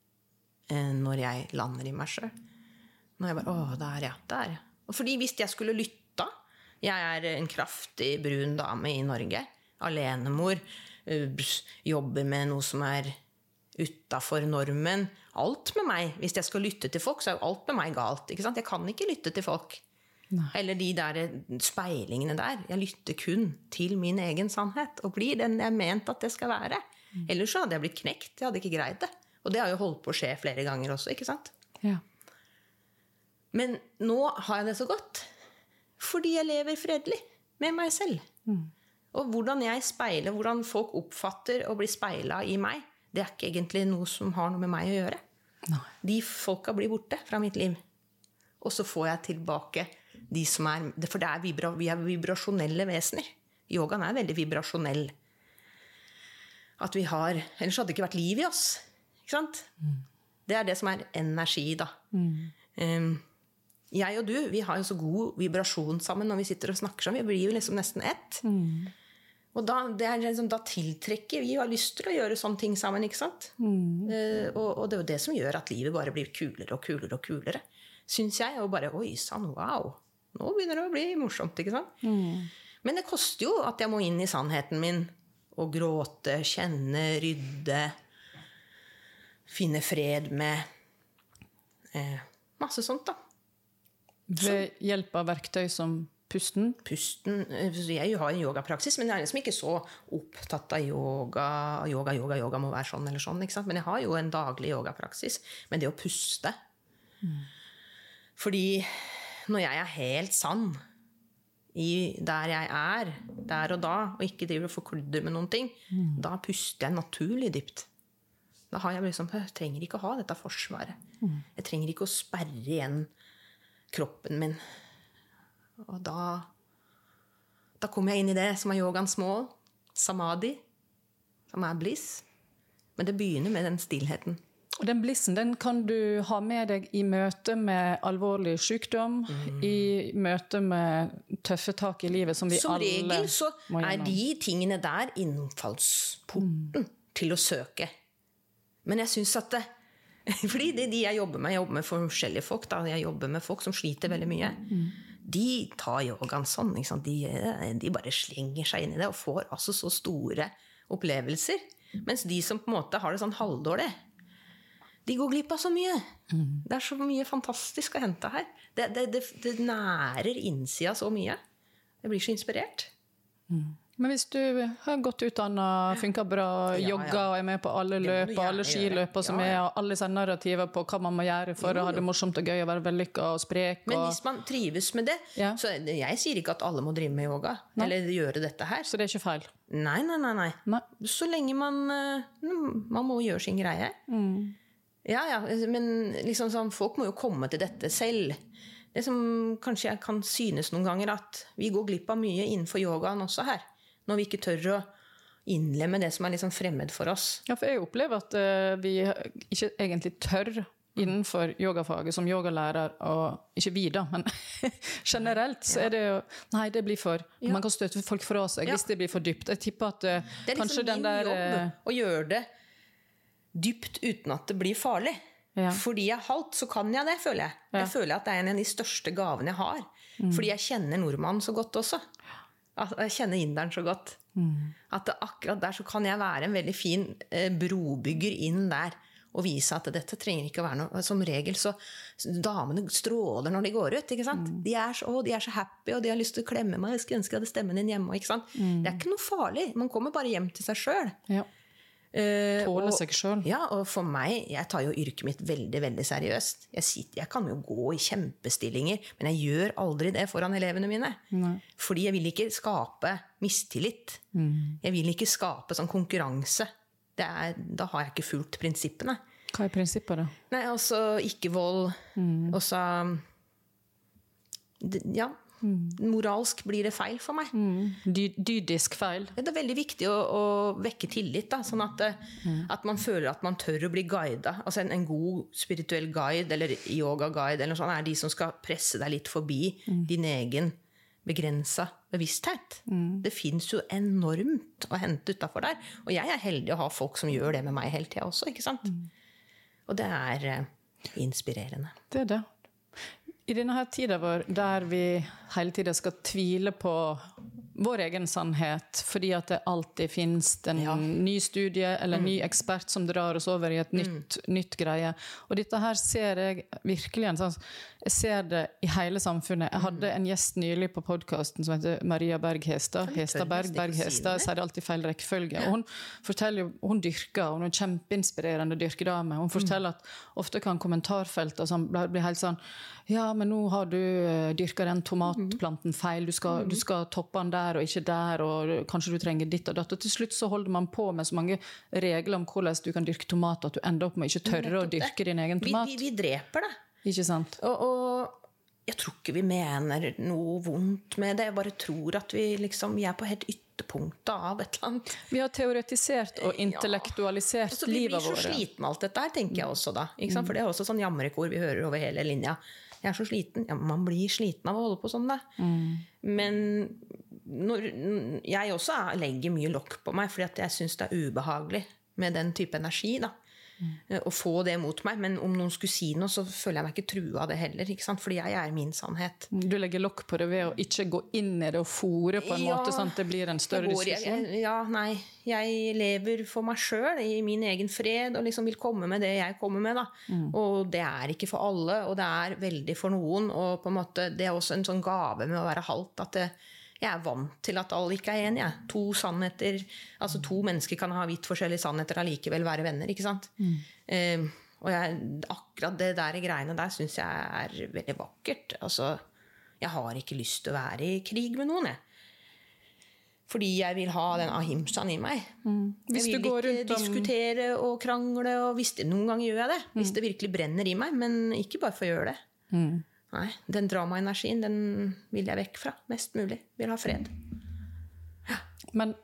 når jeg lander i meg selv. Når jeg bare, der. Og fordi hvis jeg skulle lytte, jeg er en kraftig brun dame i Norge, alenemor, jobber med noe som er utenfor normen. Alt med meg, hvis jeg skal lytte til folk, så er jo alt med meg galt. Ikke sant? Jeg kan ikke lytte til folk. Nei. Eller de der speilingene der. Jeg lytter kun til min egen sannhet, og blir den jeg ment at det skal være. Ellers så hadde jeg blitt knekt, jeg hadde ikke greid det. Og det har jo holdt på å skje flere ganger også, ikke sant? Ja. Men nå har jeg det så godt, fordi jeg lever fredelig med meg selv. Og hvordan jeg speiler, hvordan folk oppfatter å bli speilet i meg, det er ikke egentlig noe som har noe med meg å gjøre. Nei. De folka blir borte fra mitt liv. Og så får jeg tilbake de som for vi er vibrasjonelle vesener. Yogaen er veldig vibrasjonell. At vi har, ellers hadde det ikke vært liv i oss. Ikke sant? Det er det som er energi, da. Jeg og du, vi har jo så god vibrasjon sammen når vi sitter og snakker sammen. Vi blir jo liksom nesten ett. Og da tiltrekker vi har lyst til å gjøre sånne ting sammen, ikke sant? Og det er jo det som gjør at livet bare blir kulere og kulere og kulere. Synes jeg, og bare, oi, sann, wow. Nå begynner det å bli morsomt, ikke sant? Men det koster jo at jeg må inn i sannheten min, og gråte, kjenne, rydde, finne fred med masse sånt, da. Ved hjelp av verktøy som pusten? Pusten, jeg har en yogapraksis, men jeg er liksom ikke så opptatt av yoga må være sånn eller sånn, ikke sant? Men jeg har jo en daglig yogapraksis, men det å puste. Fordi når jeg er helt sann der jeg er, der og da, og ikke driver og forkludder med noen ting, da puster jeg naturlig dypt. Da har jeg liksom, jeg trenger ikke å ha dette forsvaret. Jeg trenger ikke å sperre igjen kroppen min. Og da kommer jeg inn i det som er yogaens mål, samadhi, som er bliss. Men det begynner med den stillheten. Og den blissen, den kan du ha med deg i møte med alvorlig sykdom, i møte med tøffe tak i livet som vi som alle må regel så er de tingene der innfallsporten til å søke. Men jeg synes at fordi de jeg jobber med forskjellige folk, da. Jeg jobber med folk som sliter veldig mye. De tar yogaen sånn, ikke sant? De bare slenger seg inn i det og får altså så store opplevelser. Mens de som på en måte har det sånn halvdårlig, de går glipp av så mye. Det er så mye fantastisk å hente her. Det nærer innsida så mye. Jeg blir så inspirert. Men hvis du har gått utdannet, funker bra, jogger og er med på alle løp, alle skiløp, som er alle sånne narrativer på hva man må gjøre for å ha det morsomt og gøy og være vellykket og sprek. Men hvis man trives med det, så jeg sier ikke at alle må drive med yoga, eller gjøre dette her. Så det er ikke feil? Nei. Så lenge man må gjøre sin greie. Ja, men liksom sånn, folk må jo komme til dette selv. Det som kanskje jeg kan synes noen ganger at vi går glipp av mye innenfor yogaen også her. Når vi ikke tør å innlemme det som liksom fremmed for oss. Ja, for jeg opplever at vi ikke egentlig tør innenfor yogafaget som yogalærer, og ikke vi da, men generelt så det jo, nei, det blir for, man kan støte folk fra seg hvis det blir for dypt. Jeg tipper at det kanskje liksom den der... jobb å gjøre det dypt uten at det blir farlig. Ja. Fordi jeg halt, så kan jeg det, føler jeg. Jeg føler at det en av de største gavene jeg har. Fordi jeg kjenner nordmannen så godt også. Jeg kjenner inderen så godt. At akkurat der så kan jeg være en veldig fin brobygger inn der og vise at dette trenger ikke å være noe. Som regel så damene stråler når de går ut, ikke sant? De er så happy, og de har lyst til å klemme meg. Jeg skulle ønske jeg hadde stemmen din hjemme, ikke sant? Det ikke noe farlig. Man kommer bare hjem til seg selv. Ja. Tåle seg selv. Ja, og for meg, jeg tar jo yrket mitt veldig, veldig seriøst. Jeg kan jo gå i kjempestillinger, men jeg gjør aldri det foran elevene mine. Nei. Fordi jeg vil ikke skape mistillit. Jeg vil ikke skape sånn konkurranse. Da har jeg ikke fulgt prinsippene. Hva prinsippet da? Nei, altså ikke vold. Og så ja, moralsk blir det feil for meg. Dydisk feil. Det veldig viktig å vekke tillit, da, sånn at man føler at man tør å bli guidet. Altså en god spirituell guide, eller yoga-guide, eller noe sånt, de som skal presse deg litt forbi din egen begrenset bevissthet. Det finnes jo enormt å hente utenfor der. Og jeg heldig å ha folk som gjør det med meg hele tiden også, ikke sant? Og det inspirerende. Det det. I denne her tiden vår, der vi hele tiden skal tvile på vår egen sannhet, fordi at det alltid finnes en ny studie eller en ny ekspert som drar oss over i et nytt greie. Og dette her ser jeg virkelig jeg ser det i hele samfunnet. Jeg hadde en gjest nylig på podcasten som heter Maria Berghestad. Berghestad, jeg sier det alltid feil rekkefølge. Og hun forteller jo, hun dyrker, og hun er kjempeinspirerende dyrkedame. Hun forteller at ofte kan kommentarfeltet sånn, bli helt sånn, ja, men nå har du dyrket den tomatplanten feil, du skal toppe den der og ikke der, og kanskje du trenger ditt og datt. Og til slutt så holder man på med så mange regler om hvordan du kan dyrke tomat, at du ender opp med ikke tørre å dyrke din egen tomat. Vi dreper det. Ikke sant? Og jeg tror ikke vi mener noe vondt med det. Jeg bare tror at vi på helt ytterpunktet av et eller annet. Vi har teoretisert og intellektualisert livet vårt. Vi blir så sliten med alt dette her, tenker jeg også da. Ikke sant? For det også sånn jamrekord vi hører over hele linja. Jeg så sliten. Ja, man blir sliten av å holde på sånn da. Men jeg også legger mye lokk på meg, fordi at jeg synes det ubehagelig med den type energi da. Å få det mot meg, men om noen skulle si noe, så føler jeg meg ikke trua av det heller, ikke sant? Fordi jeg min sannhet. Du legger lokk på det ved å ikke gå inn i det og fore på en måte, sånn at det blir en større diskusjon? Nei. Jeg lever for meg selv, i min egen fred, og vil komme med det jeg kommer med, da. Og det ikke for alle, og det veldig for noen, og på en måte, det også en sånn gave med å være halvt, at jeg vant til at alle ikke enige. To sannheter, altså to mennesker kan ha vidt forskjellige sannheter og likevel være venner, ikke sant? Og akkurat det der greiene der synes jeg veldig vakkert. Altså, jeg har ikke lyst til å være i krig med noen, fordi jeg vil ha den ahimsaen i meg. Jeg vil ikke diskutere og krangle, og noen ganger gjør jeg det, hvis det virkelig brenner i meg, men ikke bare for å gjøre det. Nei, den dramaenergien, den vil jeg vekk fra, mest mulig. Vil ha fred. Ja. Men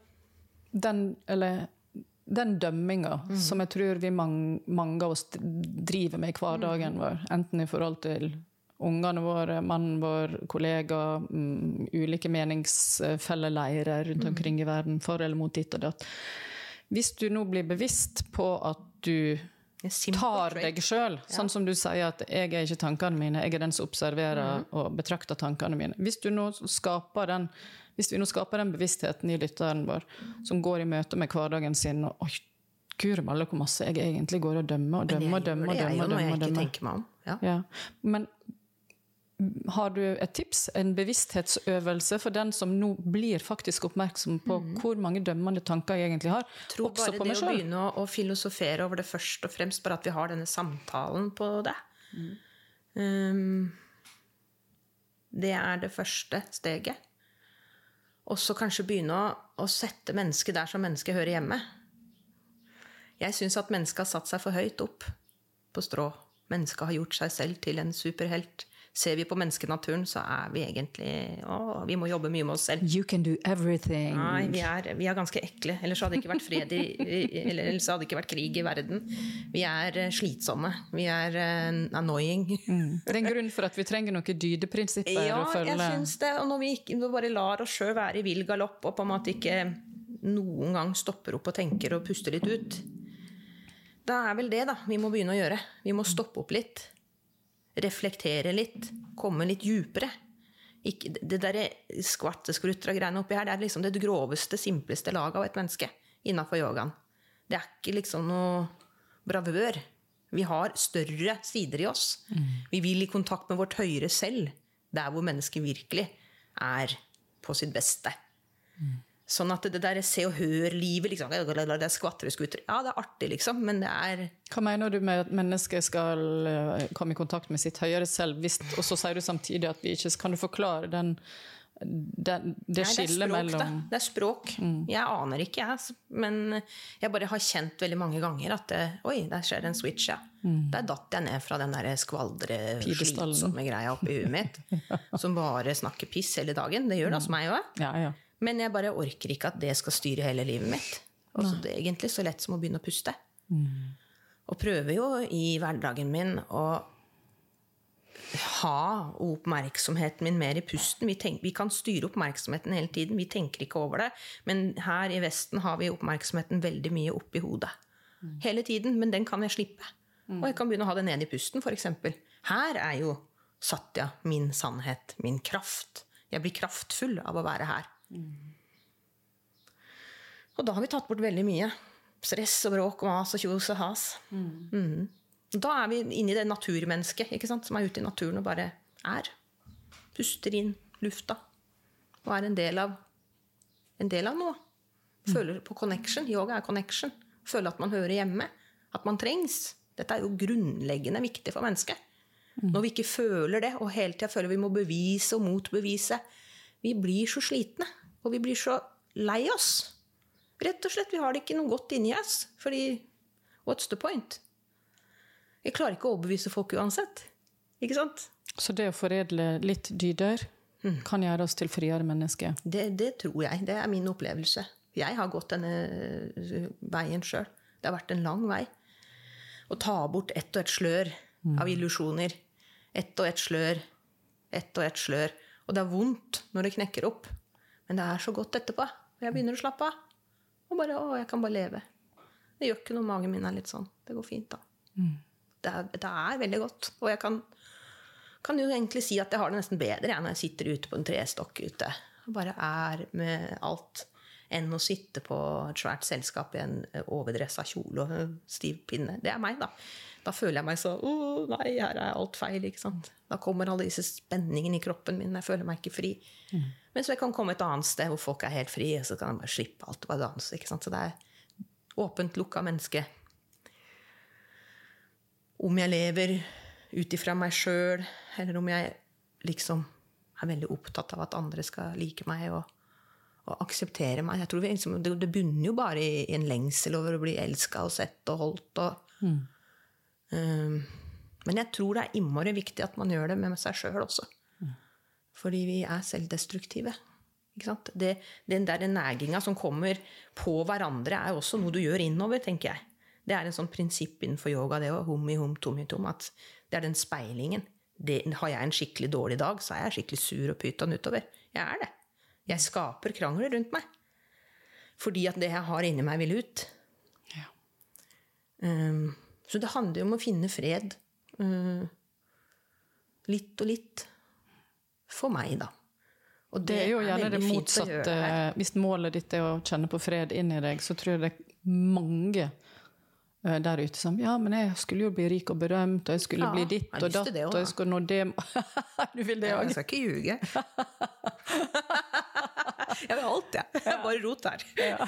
den dømmingen som jeg tror vi mange av oss driver med i hverdagen vår, enten i forhold til ungene våre, mannen vår, kollegaer, ulike meningsfelleleirer rundt omkring i verden, for eller mot ditt og datt. Hvis du nå blir bevisst på at du tar deg selv, sånn som du sier at jeg ikke tankene mine, jeg den som observerer og betrakter tankene mine. Hvis vi nå skaper den bevisstheten i lytteren vår, som går i møte med hverdagen sin, og gud malle hvor masse jeg egentlig går og dømmer. Det jo noe jeg ikke tenker meg om. Ja. Men har du et tips, en bevissthetsøvelse for den som nå blir faktisk oppmerksom på hvor mange dømmende tanker jeg egentlig har, jeg tror også bare på meg selv? Det å begynne å filosofere over det først og fremst, bare at vi har denne samtalen på det. Det det første steget. Og så kanskje begynne å sette mennesket der som mennesket hører hjemme. Jeg synes at mennesket har satt seg for høyt opp på strå. Mennesket har gjort seg selv til en superhelt, ser vi på menneskenaturen, så vi egentlig, vi må jobbe mye med oss selv. You can do everything. Nei, vi er ganske ekle. Ellers hadde det ikke vært fred ellers hadde det ikke vært krig i verden. Vi er slitsomme. Vi er annoying. Det er en grunn for at vi trenger noen dydeprinsipper å følge. Ja, jeg synes det. Og når vi bare lar oss selv være i vill galopp, og på en måte ikke noen gang stopper opp og tenker og puster litt ut, da vel det da vi må begynne å gjøre. Vi må stoppe opp litt. Reflektere litt, komme litt djupere. Det der skvatteskruttra-greiene oppi her, det liksom det groveste, simpleste laget av et menneske innenfor yogaen. Det ikke liksom noe bravør. Vi har større sider i oss. Vi vil i kontakt med vårt høyere selv, der hvor mennesket virkelig på sitt beste. Sånn at det der se og hør livet, liksom, det skvatreskuter, ja, det artig liksom, men det Hva mener du med at mennesket skal komme i kontakt med sitt høyere selv, og så sier du samtidig at vi ikke, kan du forklare det skillet mellom... Det språk, jeg aner ikke, men jeg bare har kjent veldig mange ganger at oi, der skjer en switch, ja. Der datt jeg ned fra den der skvaldre, slitsomme greia oppi huet mitt, som bare snakker piss hele dagen, det gjør det hos meg også. Ja, ja. Men jeg bare orker ikke at det skal styre hele livet mitt. Og så det egentlig så lett som å begynne å puste. Og prøver jo i hverdagen min å ha oppmerksomheten min mer i pusten. Vi kan styre oppmerksomheten hele tiden, vi tenker ikke over det. Men her i Vesten har vi oppmerksomheten veldig mye opp i hodet. Hele tiden, men den kan jeg slippe. Og jeg kan begynne å ha det ned i pusten, for eksempel. Her jo Satya, min sannhet, min kraft. Jeg blir kraftfull av å være her. Og da har vi tatt bort veldig mye stress og bråk og mas og kjos og has. Da vi inne i det naturmennesket, ikke sant? Som ute i naturen og bare puster inn lufta og en del av noe. Føler på connection. Yoga connection. Føler at man hører hjemme, at man trengs. Dette jo grunnleggende viktig for mennesket. Når vi ikke føler det, og hele tiden føler vi må bevise og motbevise, vi blir så slitne, og vi blir så lei oss. Rett og slett, vi har det ikke noe godt inni oss, fordi, what's the point? Vi klarer ikke å overbevise folk uansett, ikke sant? Så det å foredle litt dyder kan gjøre oss til friere mennesker? Det tror jeg, det min opplevelse. Jeg har gått denne veien selv. Det har vært en lang vei. Å ta bort ett og ett slør av illusjoner. Ett og ett slør. Og det vondt når det knekker opp. Men det så godt etterpå. Og jeg begynner å slappe av. Og bare, jeg kan bare leve. Det gjør ikke noe, magen min litt sånn. Det går fint da. Det veldig godt. Og jeg kan jo egentlig si at jeg har det nesten bedre når jeg sitter ute på en trestokk ute. Og bare med alt. Enn å sitte på et svært selskap i en overdressa kjole og stiv pinne. Det meg da. Da føler jeg meg så, nei, her alt feil, ikke sant? Da kommer alle disse spenningene i kroppen min, jeg føler meg ikke fri. Men så jeg kan komme et annet sted hvor folk helt fri, og så kan jeg bare slippe alt og bare danse, ikke sant? Så det åpent lukket menneske. Om jeg lever utifra meg selv, eller om jeg liksom veldig opptatt av at andre skal like meg og akseptere meg. Jeg tror det bunner jo bare i en lengsel over å bli elsket og sett og holdt. Men jeg tror det innmari viktig at man gjør det med seg selv også. Fordi vi selvdestruktive. Ikke sant? Den der næginga som kommer på hverandre også noe du gjør innover, tenker jeg. Det en sånn prinsipp innenfor yoga, det hum i hum, tom i tom, at det den speilingen. Har jeg en skikkelig dårlig dag, så jeg skikkelig sur og pyton utover. Jeg det. Jeg skaper krangler rundt meg. Fordi at det jeg har inni meg vil ut. Ja. Så det handler om å finne fred. Litt og litt. For meg, da. Og det jo gjerne det motsatte. Hvis målet ditt å kjenne på fred inni deg, så tror jeg det mange der ute som, ja, men jeg skulle jo bli rik og berømt, og jeg skulle bli ditt og datt, og jeg skulle nå det. Du vil det også. Jeg skal ikke ljuge. Jeg vil alt, jeg. Jeg bare rot her.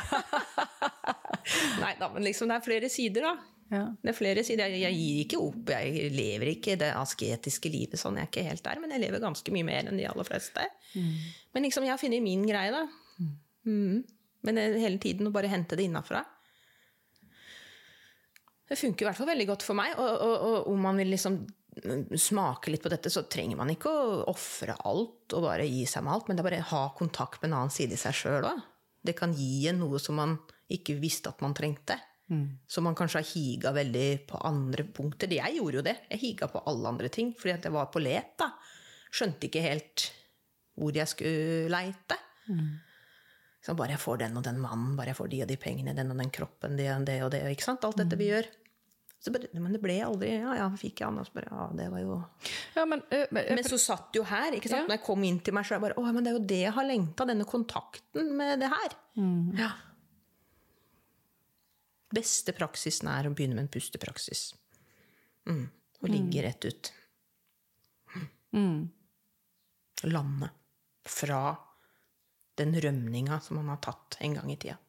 Neida, men liksom det flere sider da. Ja. Det flere sider. Jeg gir ikke opp, jeg lever ikke det asketiske livet sånn, jeg ikke helt der, men jeg lever ganske mye mer enn de aller fleste. Men liksom, jeg finner min greie da. Men hele tiden å bare hente det innenfra. Det funker i hvert fall veldig godt for meg, og om man vil liksom smake litt på dette, så trenger man ikke å offre alt og bare gi seg med alt, men det er bare å ha kontakt med en annen side i seg selv også. Det kan gi en noe som man ikke visste at man trengte. Så man kanskje har higa veldig på andre punkter. Jeg gjorde jo det. Jeg higa på alle andre ting, fordi at jeg var på let da. Skjønte ikke helt hvor jeg skulle leite. Så bare jeg får den og den mannen, bare jeg får de og de pengene, den og den kroppen, det og det, ikke sant? Alt dette vi gjør. Men det ble aldri, fikk jeg annars bare, det var jo... Ja, men så satt jo her, ikke sant? Når jeg kom inn til meg, så jeg bare, men det er jo det jeg har lengtet, denne kontakten med det her. Ja. Beste praksisen er å begynne med en pustepraksis. Og ligge rett ut. Lande fra den rømninga som man har tatt en gang i tida.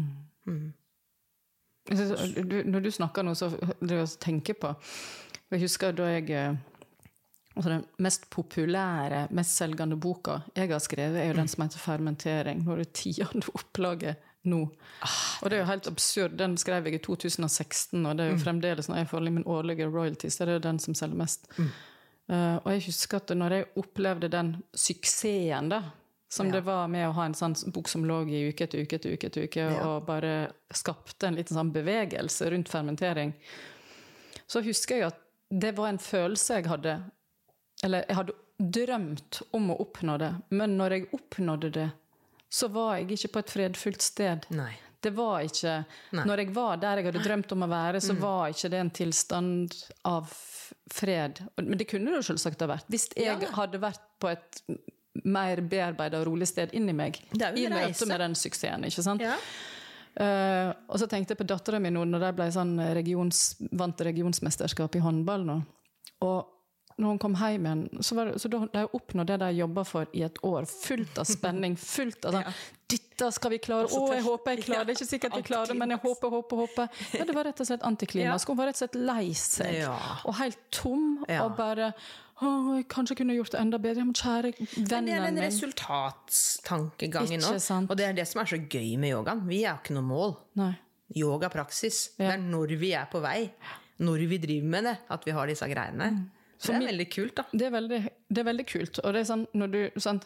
Når du snakker nå, så det å tenke på jeg husker da altså den mest populære, mest selgende boka jeg har skrevet jo den som heter Fermentering. Nå det 10. opplaget nå. Og det jo helt absurd. Den skrev jeg i 2016, og det jo fremdeles når jeg får min årlige royalties, så det jo den som selger mest. Og jeg husker at når jeg opplevde den suksessen da, som det var med å ha en sånn bok som lå i uke etter uke, og bare skapte en liten sånn bevegelse rundt fermentering. Så husker jeg at det var en følelse jeg hadde, eller jeg hadde drømt om å oppnå det, men når jeg oppnådde det, så var jeg ikke på et fredfullt sted. Nei. Det var ikke, når jeg var der jeg hadde drømt om å være, så var ikke det en tilstand av fred. Men det kunne det jo selvsagt ha vært. Hvis jeg hadde vært på et mer bearbeidet og rolig sted inni meg i møte med den suksessen, ikke sant? Ja. Og så tenkte jeg på datteren min nå, når de ble sånn vant regionsmesterskap i håndball nå. Og når hun kom hjem igjen, så da de oppnådde det de jobbet for i et år, fullt av spenning, fullt av sånn, dette skal vi klare, jeg håper jeg klarer det, ikke sikkert vi klarer det, men jeg håper. Ja, det var rett og slett antiklimask, hun var rett og slett lei seg, og helt tom, og bare, jeg kanskje kunne gjort det enda bedre, men kjære vennen min. Men det den resultatstankegangen nå, og det det som så gøy med yogaen, vi ikke noe mål. Nei. Yogapraksis, det når vi på vei, når vi driver med det, at vi har disse greiene. Så det veldig kult da. Det er veldig kult, og det sånn, når du, sant,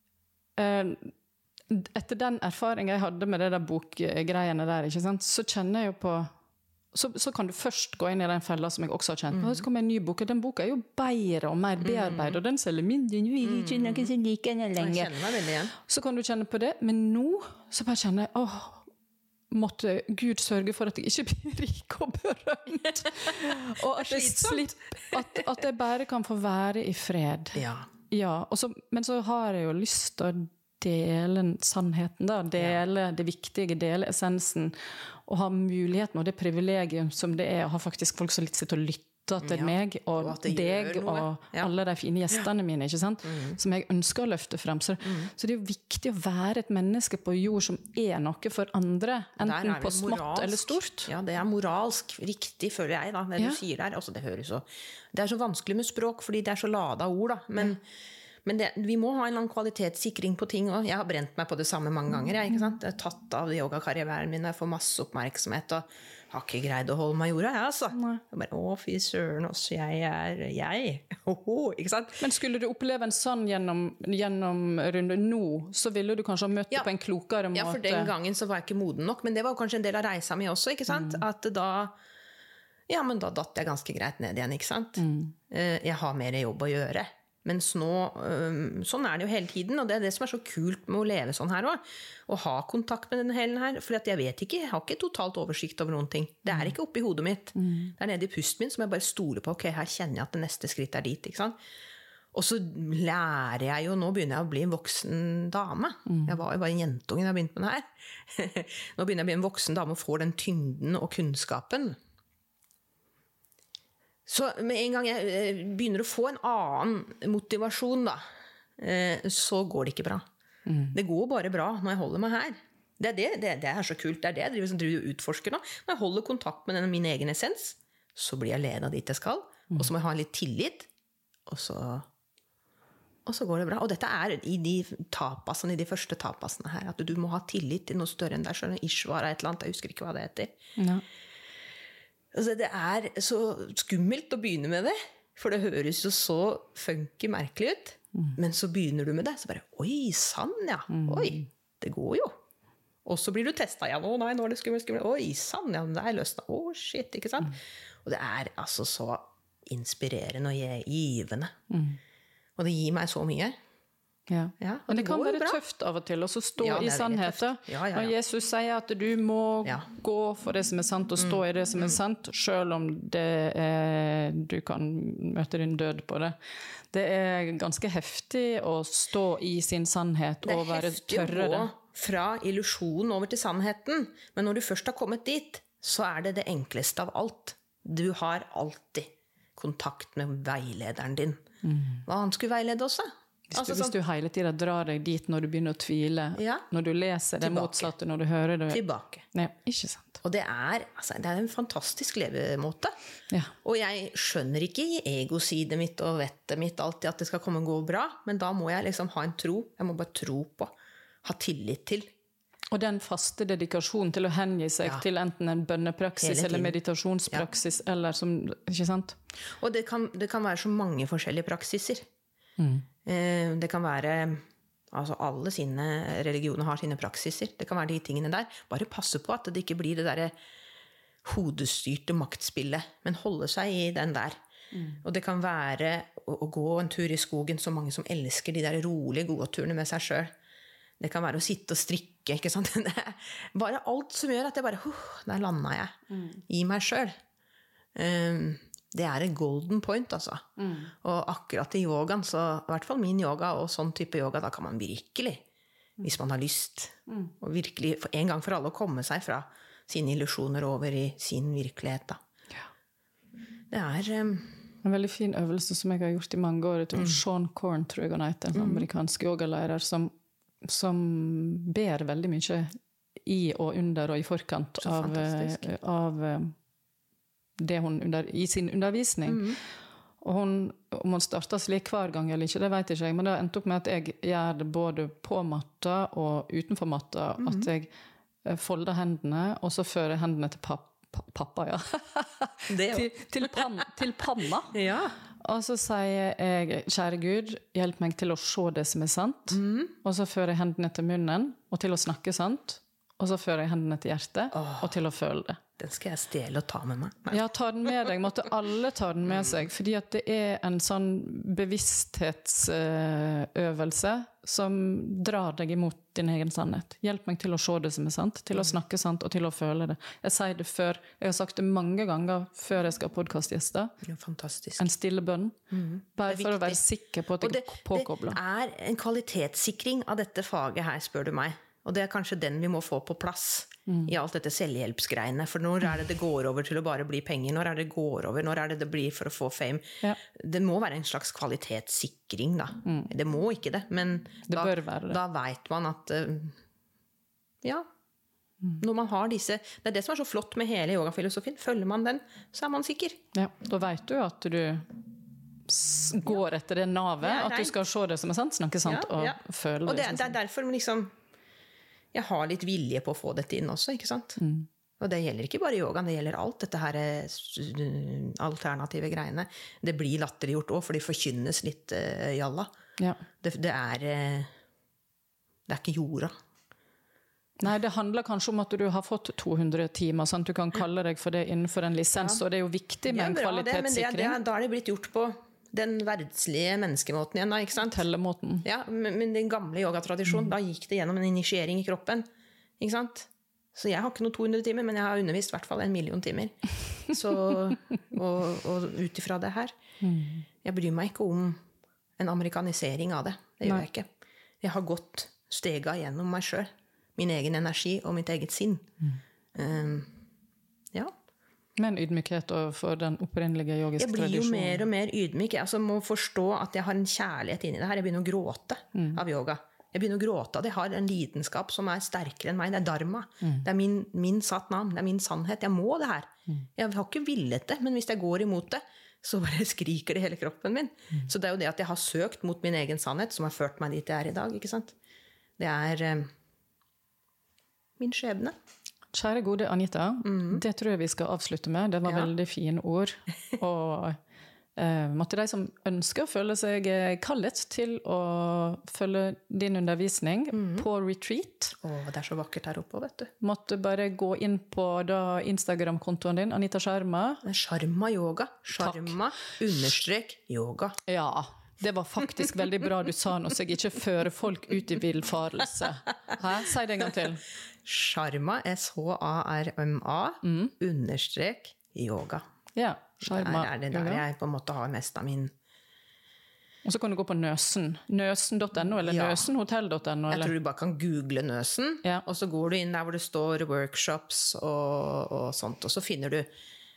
etter den erfaringen jeg hadde med det der bokgreiene der, ikke sant, så kjenner jeg jo på, så kan du først gå inn i den fella som jeg også har kjent. Så kommer en ny bok, og den boka jo bedre og mer bearbeidet, og den selger mindre, vi kjenner ikke så like enn lenge. Jeg kjenner meg veldig igjen. Så kan du kjenne på det, men nå, så bare kjenner jeg, måtte Gud sørge for at jeg ikke blir rik og berømt. Og at jeg slipper, at jeg bare kan få være i fred. Ja, men så har jeg jo lyst til å dele sannheten da, dele det viktige, dele essensen, og ha muligheten og det privilegium som det å ha faktisk folk som litt sitter og lytter til meg, og deg, og alle de fine gjestene mine, ikke sant? Som jeg ønsker å løfte frem. Så det er jo viktig å være et menneske på jord som noe for andre, enten på smått eller stort. Ja, det moralsk riktig, føler jeg da, det du sier der. Altså, det så vanskelig med språk, fordi det så lada ord da, men vi må ha en eller annen kvalitetssikring på ting også. Jeg har brent meg på det samme mange ganger, ikke sant? Jeg har tatt av yogakarrieren min, jeg får masse oppmerksomhet, og har ikke greid å holde meg i jorda, altså. Jeg bare, fy søren, også jeg. Ikke sant? Men skulle du oppleve en sånn gjennom runde nå, så ville du kanskje ha møtt det på en klokere måte? Ja, for den gangen så var jeg ikke moden nok, men det var kanskje en del av reisa mi også, ikke sant? At men da datt jeg ganske greit ned igjen, ikke sant? Jeg har mer jobb å gjøre. Mens nå, sånn det jo hele tiden, og det det som så kult med å leve sånn her også, å ha kontakt med denne helen her, for jeg vet ikke, jeg har ikke totalt oversikt over noen ting. Det ikke oppi hodet mitt. Det nede i pusten min som jeg bare stoler på, ok, her kjenner jeg at det neste skritt dit, ikke sant? Og så lærer jeg jo, nå begynner jeg å bli en voksen dame. Jeg var jo bare en jentunge da jeg begynte med det her. Nå begynner jeg å bli en voksen dame og får den tyngden og kunnskapen. Så med en gang jeg begynner å få en annen motivasjon da, så går det ikke bra. Det går bare bra når jeg holder meg her. Det så kult, det jeg driver og utforsker nå. Når jeg holder kontakt med min egen essens, så blir jeg ledet dit jeg skal, og så må jeg ha litt tillit, og så går det bra. Og dette i de tapasene, i de første tapasene her, at du må ha tillit til noe større enn deg, skjønner Ishvara et eller annet, jeg husker ikke hva det heter. Ja. Altså, det så skummelt å begynne med det, For det høres jo så funky merkelig ut. Men så begynner du med det, så bare, oi, sann, ja. Oi, det går jo. Og så blir du testet igjen. Å nei, nå er det skummelt. Oi, sann, ja, det er løsnet. Å, shit, ikke sant? Og det er altså så inspirerende og givende. Og det gir meg så mye. Ja. Ja, og Men det kan går jo være bra. tøft av og til, og så stå Ja, i det er veldig sannheten. tøft. Ja. Når Jesus sier at du må gå for det som er sant, og stå i det som er sant, selv om du kan møte din død på det. Det er ganske heftig å stå i sin sannhet og være tørre det. Det er heftig å gå fra illusjonen over til sannheten, men når du først har kommet dit, så er det enkleste av alt. Du har alltid kontakt med veilederen din. Hva han skulle veilede oss, da? Hvis du hele tiden drar deg dit når du begynner å tvile, når du leser det motsatte, når du hører det. Tilbake. Nei, ikke sant. Og det er en fantastisk levemåte. Ja. Og jeg skjønner ikke i egosidet mitt og vettet mitt alltid at det skal komme og gå bra, men da må jeg liksom ha en tro. Jeg må bare tro på, ha tillit til. Og den faste dedikasjonen til å hengi seg til enten en bønnepraksis eller meditasjonspraksis, eller som, ikke sant? Og det kan være så mange forskjellige praksiser. Det kan være, altså alle sine religioner har sine praksiser. Det kan være de tingene der. Bare passe på at det ikke blir det der hodestyrte maktspillet, men holde seg i den der. Og det kan være å gå en tur i skogen, så mange som elsker de der rolige gåturene med seg selv. Det kan være å sitte og strikke, ikke sant? Det er bare alt som gjør at jeg bare, der landet jeg i meg selv. Det er et golden point, altså. Og akkurat i yogaen, så i hvert fall min yoga og sånn type yoga, da kan man virkelig, hvis man har lyst, og virkelig for en gang for alle å komme seg fra sine illusjoner over i sin virkelighet, da. Det er en veldig fin øvelse som jeg har gjort i mange år. Sean Korn, tror jeg han heter, en amerikansk yogalærer, som ber veldig mye i og under og i forkant av det hun i sin undervisning. Og om hun startet slik hver gang eller ikke, det vet ikke jeg, men det endte opp med at jeg gjør det både på matta og utenfor matta, at jeg folder hendene, og så fører hendene til pappa, ja. til panna. Ja. Og så sier jeg, kjære Gud, hjelp meg til å se det som er sant, og så fører jeg hendene til munnen, og til å snakke sant, og så fører jeg hendene til hjertet, og til å føle det. Den skal jeg stjele og ta med meg. Nei. Ja, ta den med deg. Måtte alle ta den med seg, fordi at det er en sånn bevissthetsøvelse som drar deg imot din egen sannhet. Hjelp meg til å se det som er sant, til å snakke sant og til å føle det. Jeg sier det før, jeg har sagt det mange ganger før jeg skal ha podcastgjester. Ja, fantastisk. En stille bønn. Bare for å være sikker på at jeg er påkoblet. Det er en kvalitetssikring av dette faget her, spør du meg. Og det er kanskje den vi må få på plass i alt dette selvhjelpsgreiene. For når er det går over til å bare bli penger? Når er det går over? Når er det blir for å få fame? Ja. Det må være en slags kvalitetssikring, da. Det må ikke det, men det bør være det. Da vet man at når man har disse, det er det som er så flott med hele yogafilosofien. Følger man den, så er man sikker. Ja, da vet du at du går etter det navet, at du skal se det som er sant, snakke sant og føle det som sant. Og det er derfor liksom jeg har litt vilje på å få dette inn også, ikke sant? Og det gjelder ikke bare yogaen, det gjelder alt dette her alternative greiene. Det blir latterliggjort også, for det forkynnes litt jalla. Ja. Det er ikke jorda. Nei, det handler kanskje om at du har fått 200 timer, sånn at du kan kalle deg for det innenfor en lisens, og det er jo viktig med en kvalitetssikring. Da er det blitt gjort på den verdslige menneskemåten igjen, da, ikke sant? Tellemåten. Ja, men den gamle yogatradisjonen, da gikk det gjennom en initiering i kroppen, ikke sant? Så jeg har ikke noe 200 timer, men jeg har undervist i hvert fall 1 million timer. Så, og utifra det her, jeg bryr meg ikke om en amerikanisering av det. Det gjør jeg ikke. Jeg har gått stega gjennom meg selv, min egen energi og mitt eget sinn. Ja. Men ydmykhet for den opprinnelige yogiske tradisjonen. Jeg blir jo mer og mer ydmyk. Jeg må forstå at jeg har en kjærlighet inni det her. Jeg begynner å gråte av yoga. Jeg begynner å gråte, og det har en lidenskap som er sterkere enn meg. Det er dharma. Det er min satnam. Det er min sannhet. Jeg må det her. Jeg har ikke villet det, men hvis jeg går imot det, så bare skriker det hele kroppen min. Så det er jo det at jeg har søkt mot min egen sannhet, som har ført meg dit jeg er i dag, ikke sant? Det er min skjebne. Kjære gode Anita, det tror jeg vi skal avslutte med. Det var veldig fine ord. Og måtte de som ønsker føle seg kallet til å følge din undervisning på retreat. Det så vakkert her oppe, vet du. Måtte bare gå inn på da Instagram-kontoen din, Anita Sharma. Sharma yoga. Sharma _yoga. Ja, det var faktisk veldig bra du sa nå, så jeg ikke fører folk ut i villfarelse. Hæ? Si det en gang til. Sharma, SHARMA _yoga. Ja, Sharma. Det der jeg på en måte har mest av min... Og så kan du gå på Nøsen. Nøsen.no, eller nøsenhotell.no. Jeg tror du bare kan google Nøsen, ja. Og så går du inn der hvor det står workshops og sånt, og så finner du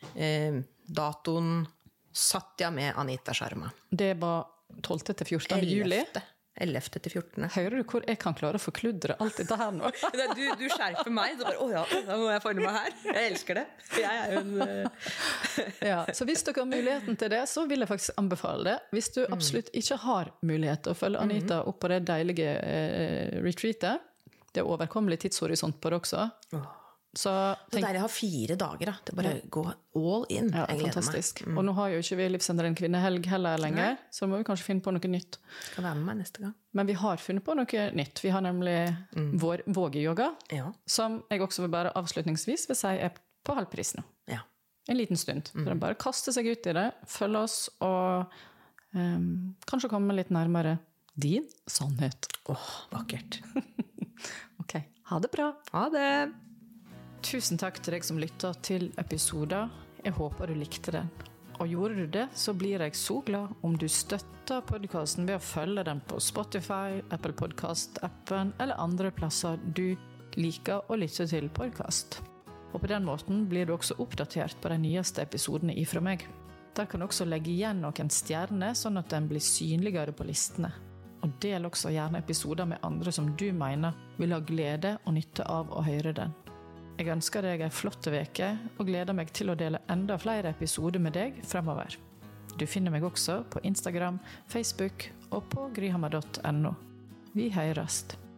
datoen Satya med Anita Sharma. Det var 12. til 14. juli. 11. til 14. Hører du hvor jeg kan klare å forkludre alt dette her nå? Du skjerper meg, så bare, da må jeg følge meg her. Jeg elsker det. Jeg jo en... Ja, så hvis dere har muligheten til det, så vil jeg faktisk anbefale det. Hvis du absolutt ikke har mulighet til å følge Anita opp på det deilige retreatet, det overkommelig tidshorisont på det også. Så det deilig å ha 4 dager, da. Det bare gå all in. Ja, fantastisk. Og nå har jo ikke vi Livsendring kvinnehelg heller lenger, så må vi kanskje finne på noe nytt. Skal være med meg neste gang. Men vi har funnet på noe nytt. Vi har nemlig vår vågeyoga, som jeg også vil bare avslutningsvis vil si på halvpris nå. Ja. En liten stund. For å bare kaste seg ut i det, følge oss, og kanskje komme litt nærmere din sannhet. Vakkert. Ok, ha det bra. Ha det. Tusen takk til deg som lyttet til episoder. Jeg håper du likte den. Og gjorde du det, så blir jeg så glad om du støtter podcasten ved å følge den på Spotify, Apple Podcast-appen eller andre plasser du liker å lytte til podcast. Og på den måten blir du også oppdatert på de nyeste episodene ifra meg. Der kan du også legge igjen noen stjerner, sånn at den blir synligere på listene. Og del også gjerne episoder med andre som du mener vil ha glede og nytte av å høre den. Jeg ønsker deg en flott veke, og gleder meg til å dele enda flere episoder med deg fremover. Du finner meg også på Instagram, Facebook og på gryhammer.no. Vi høres.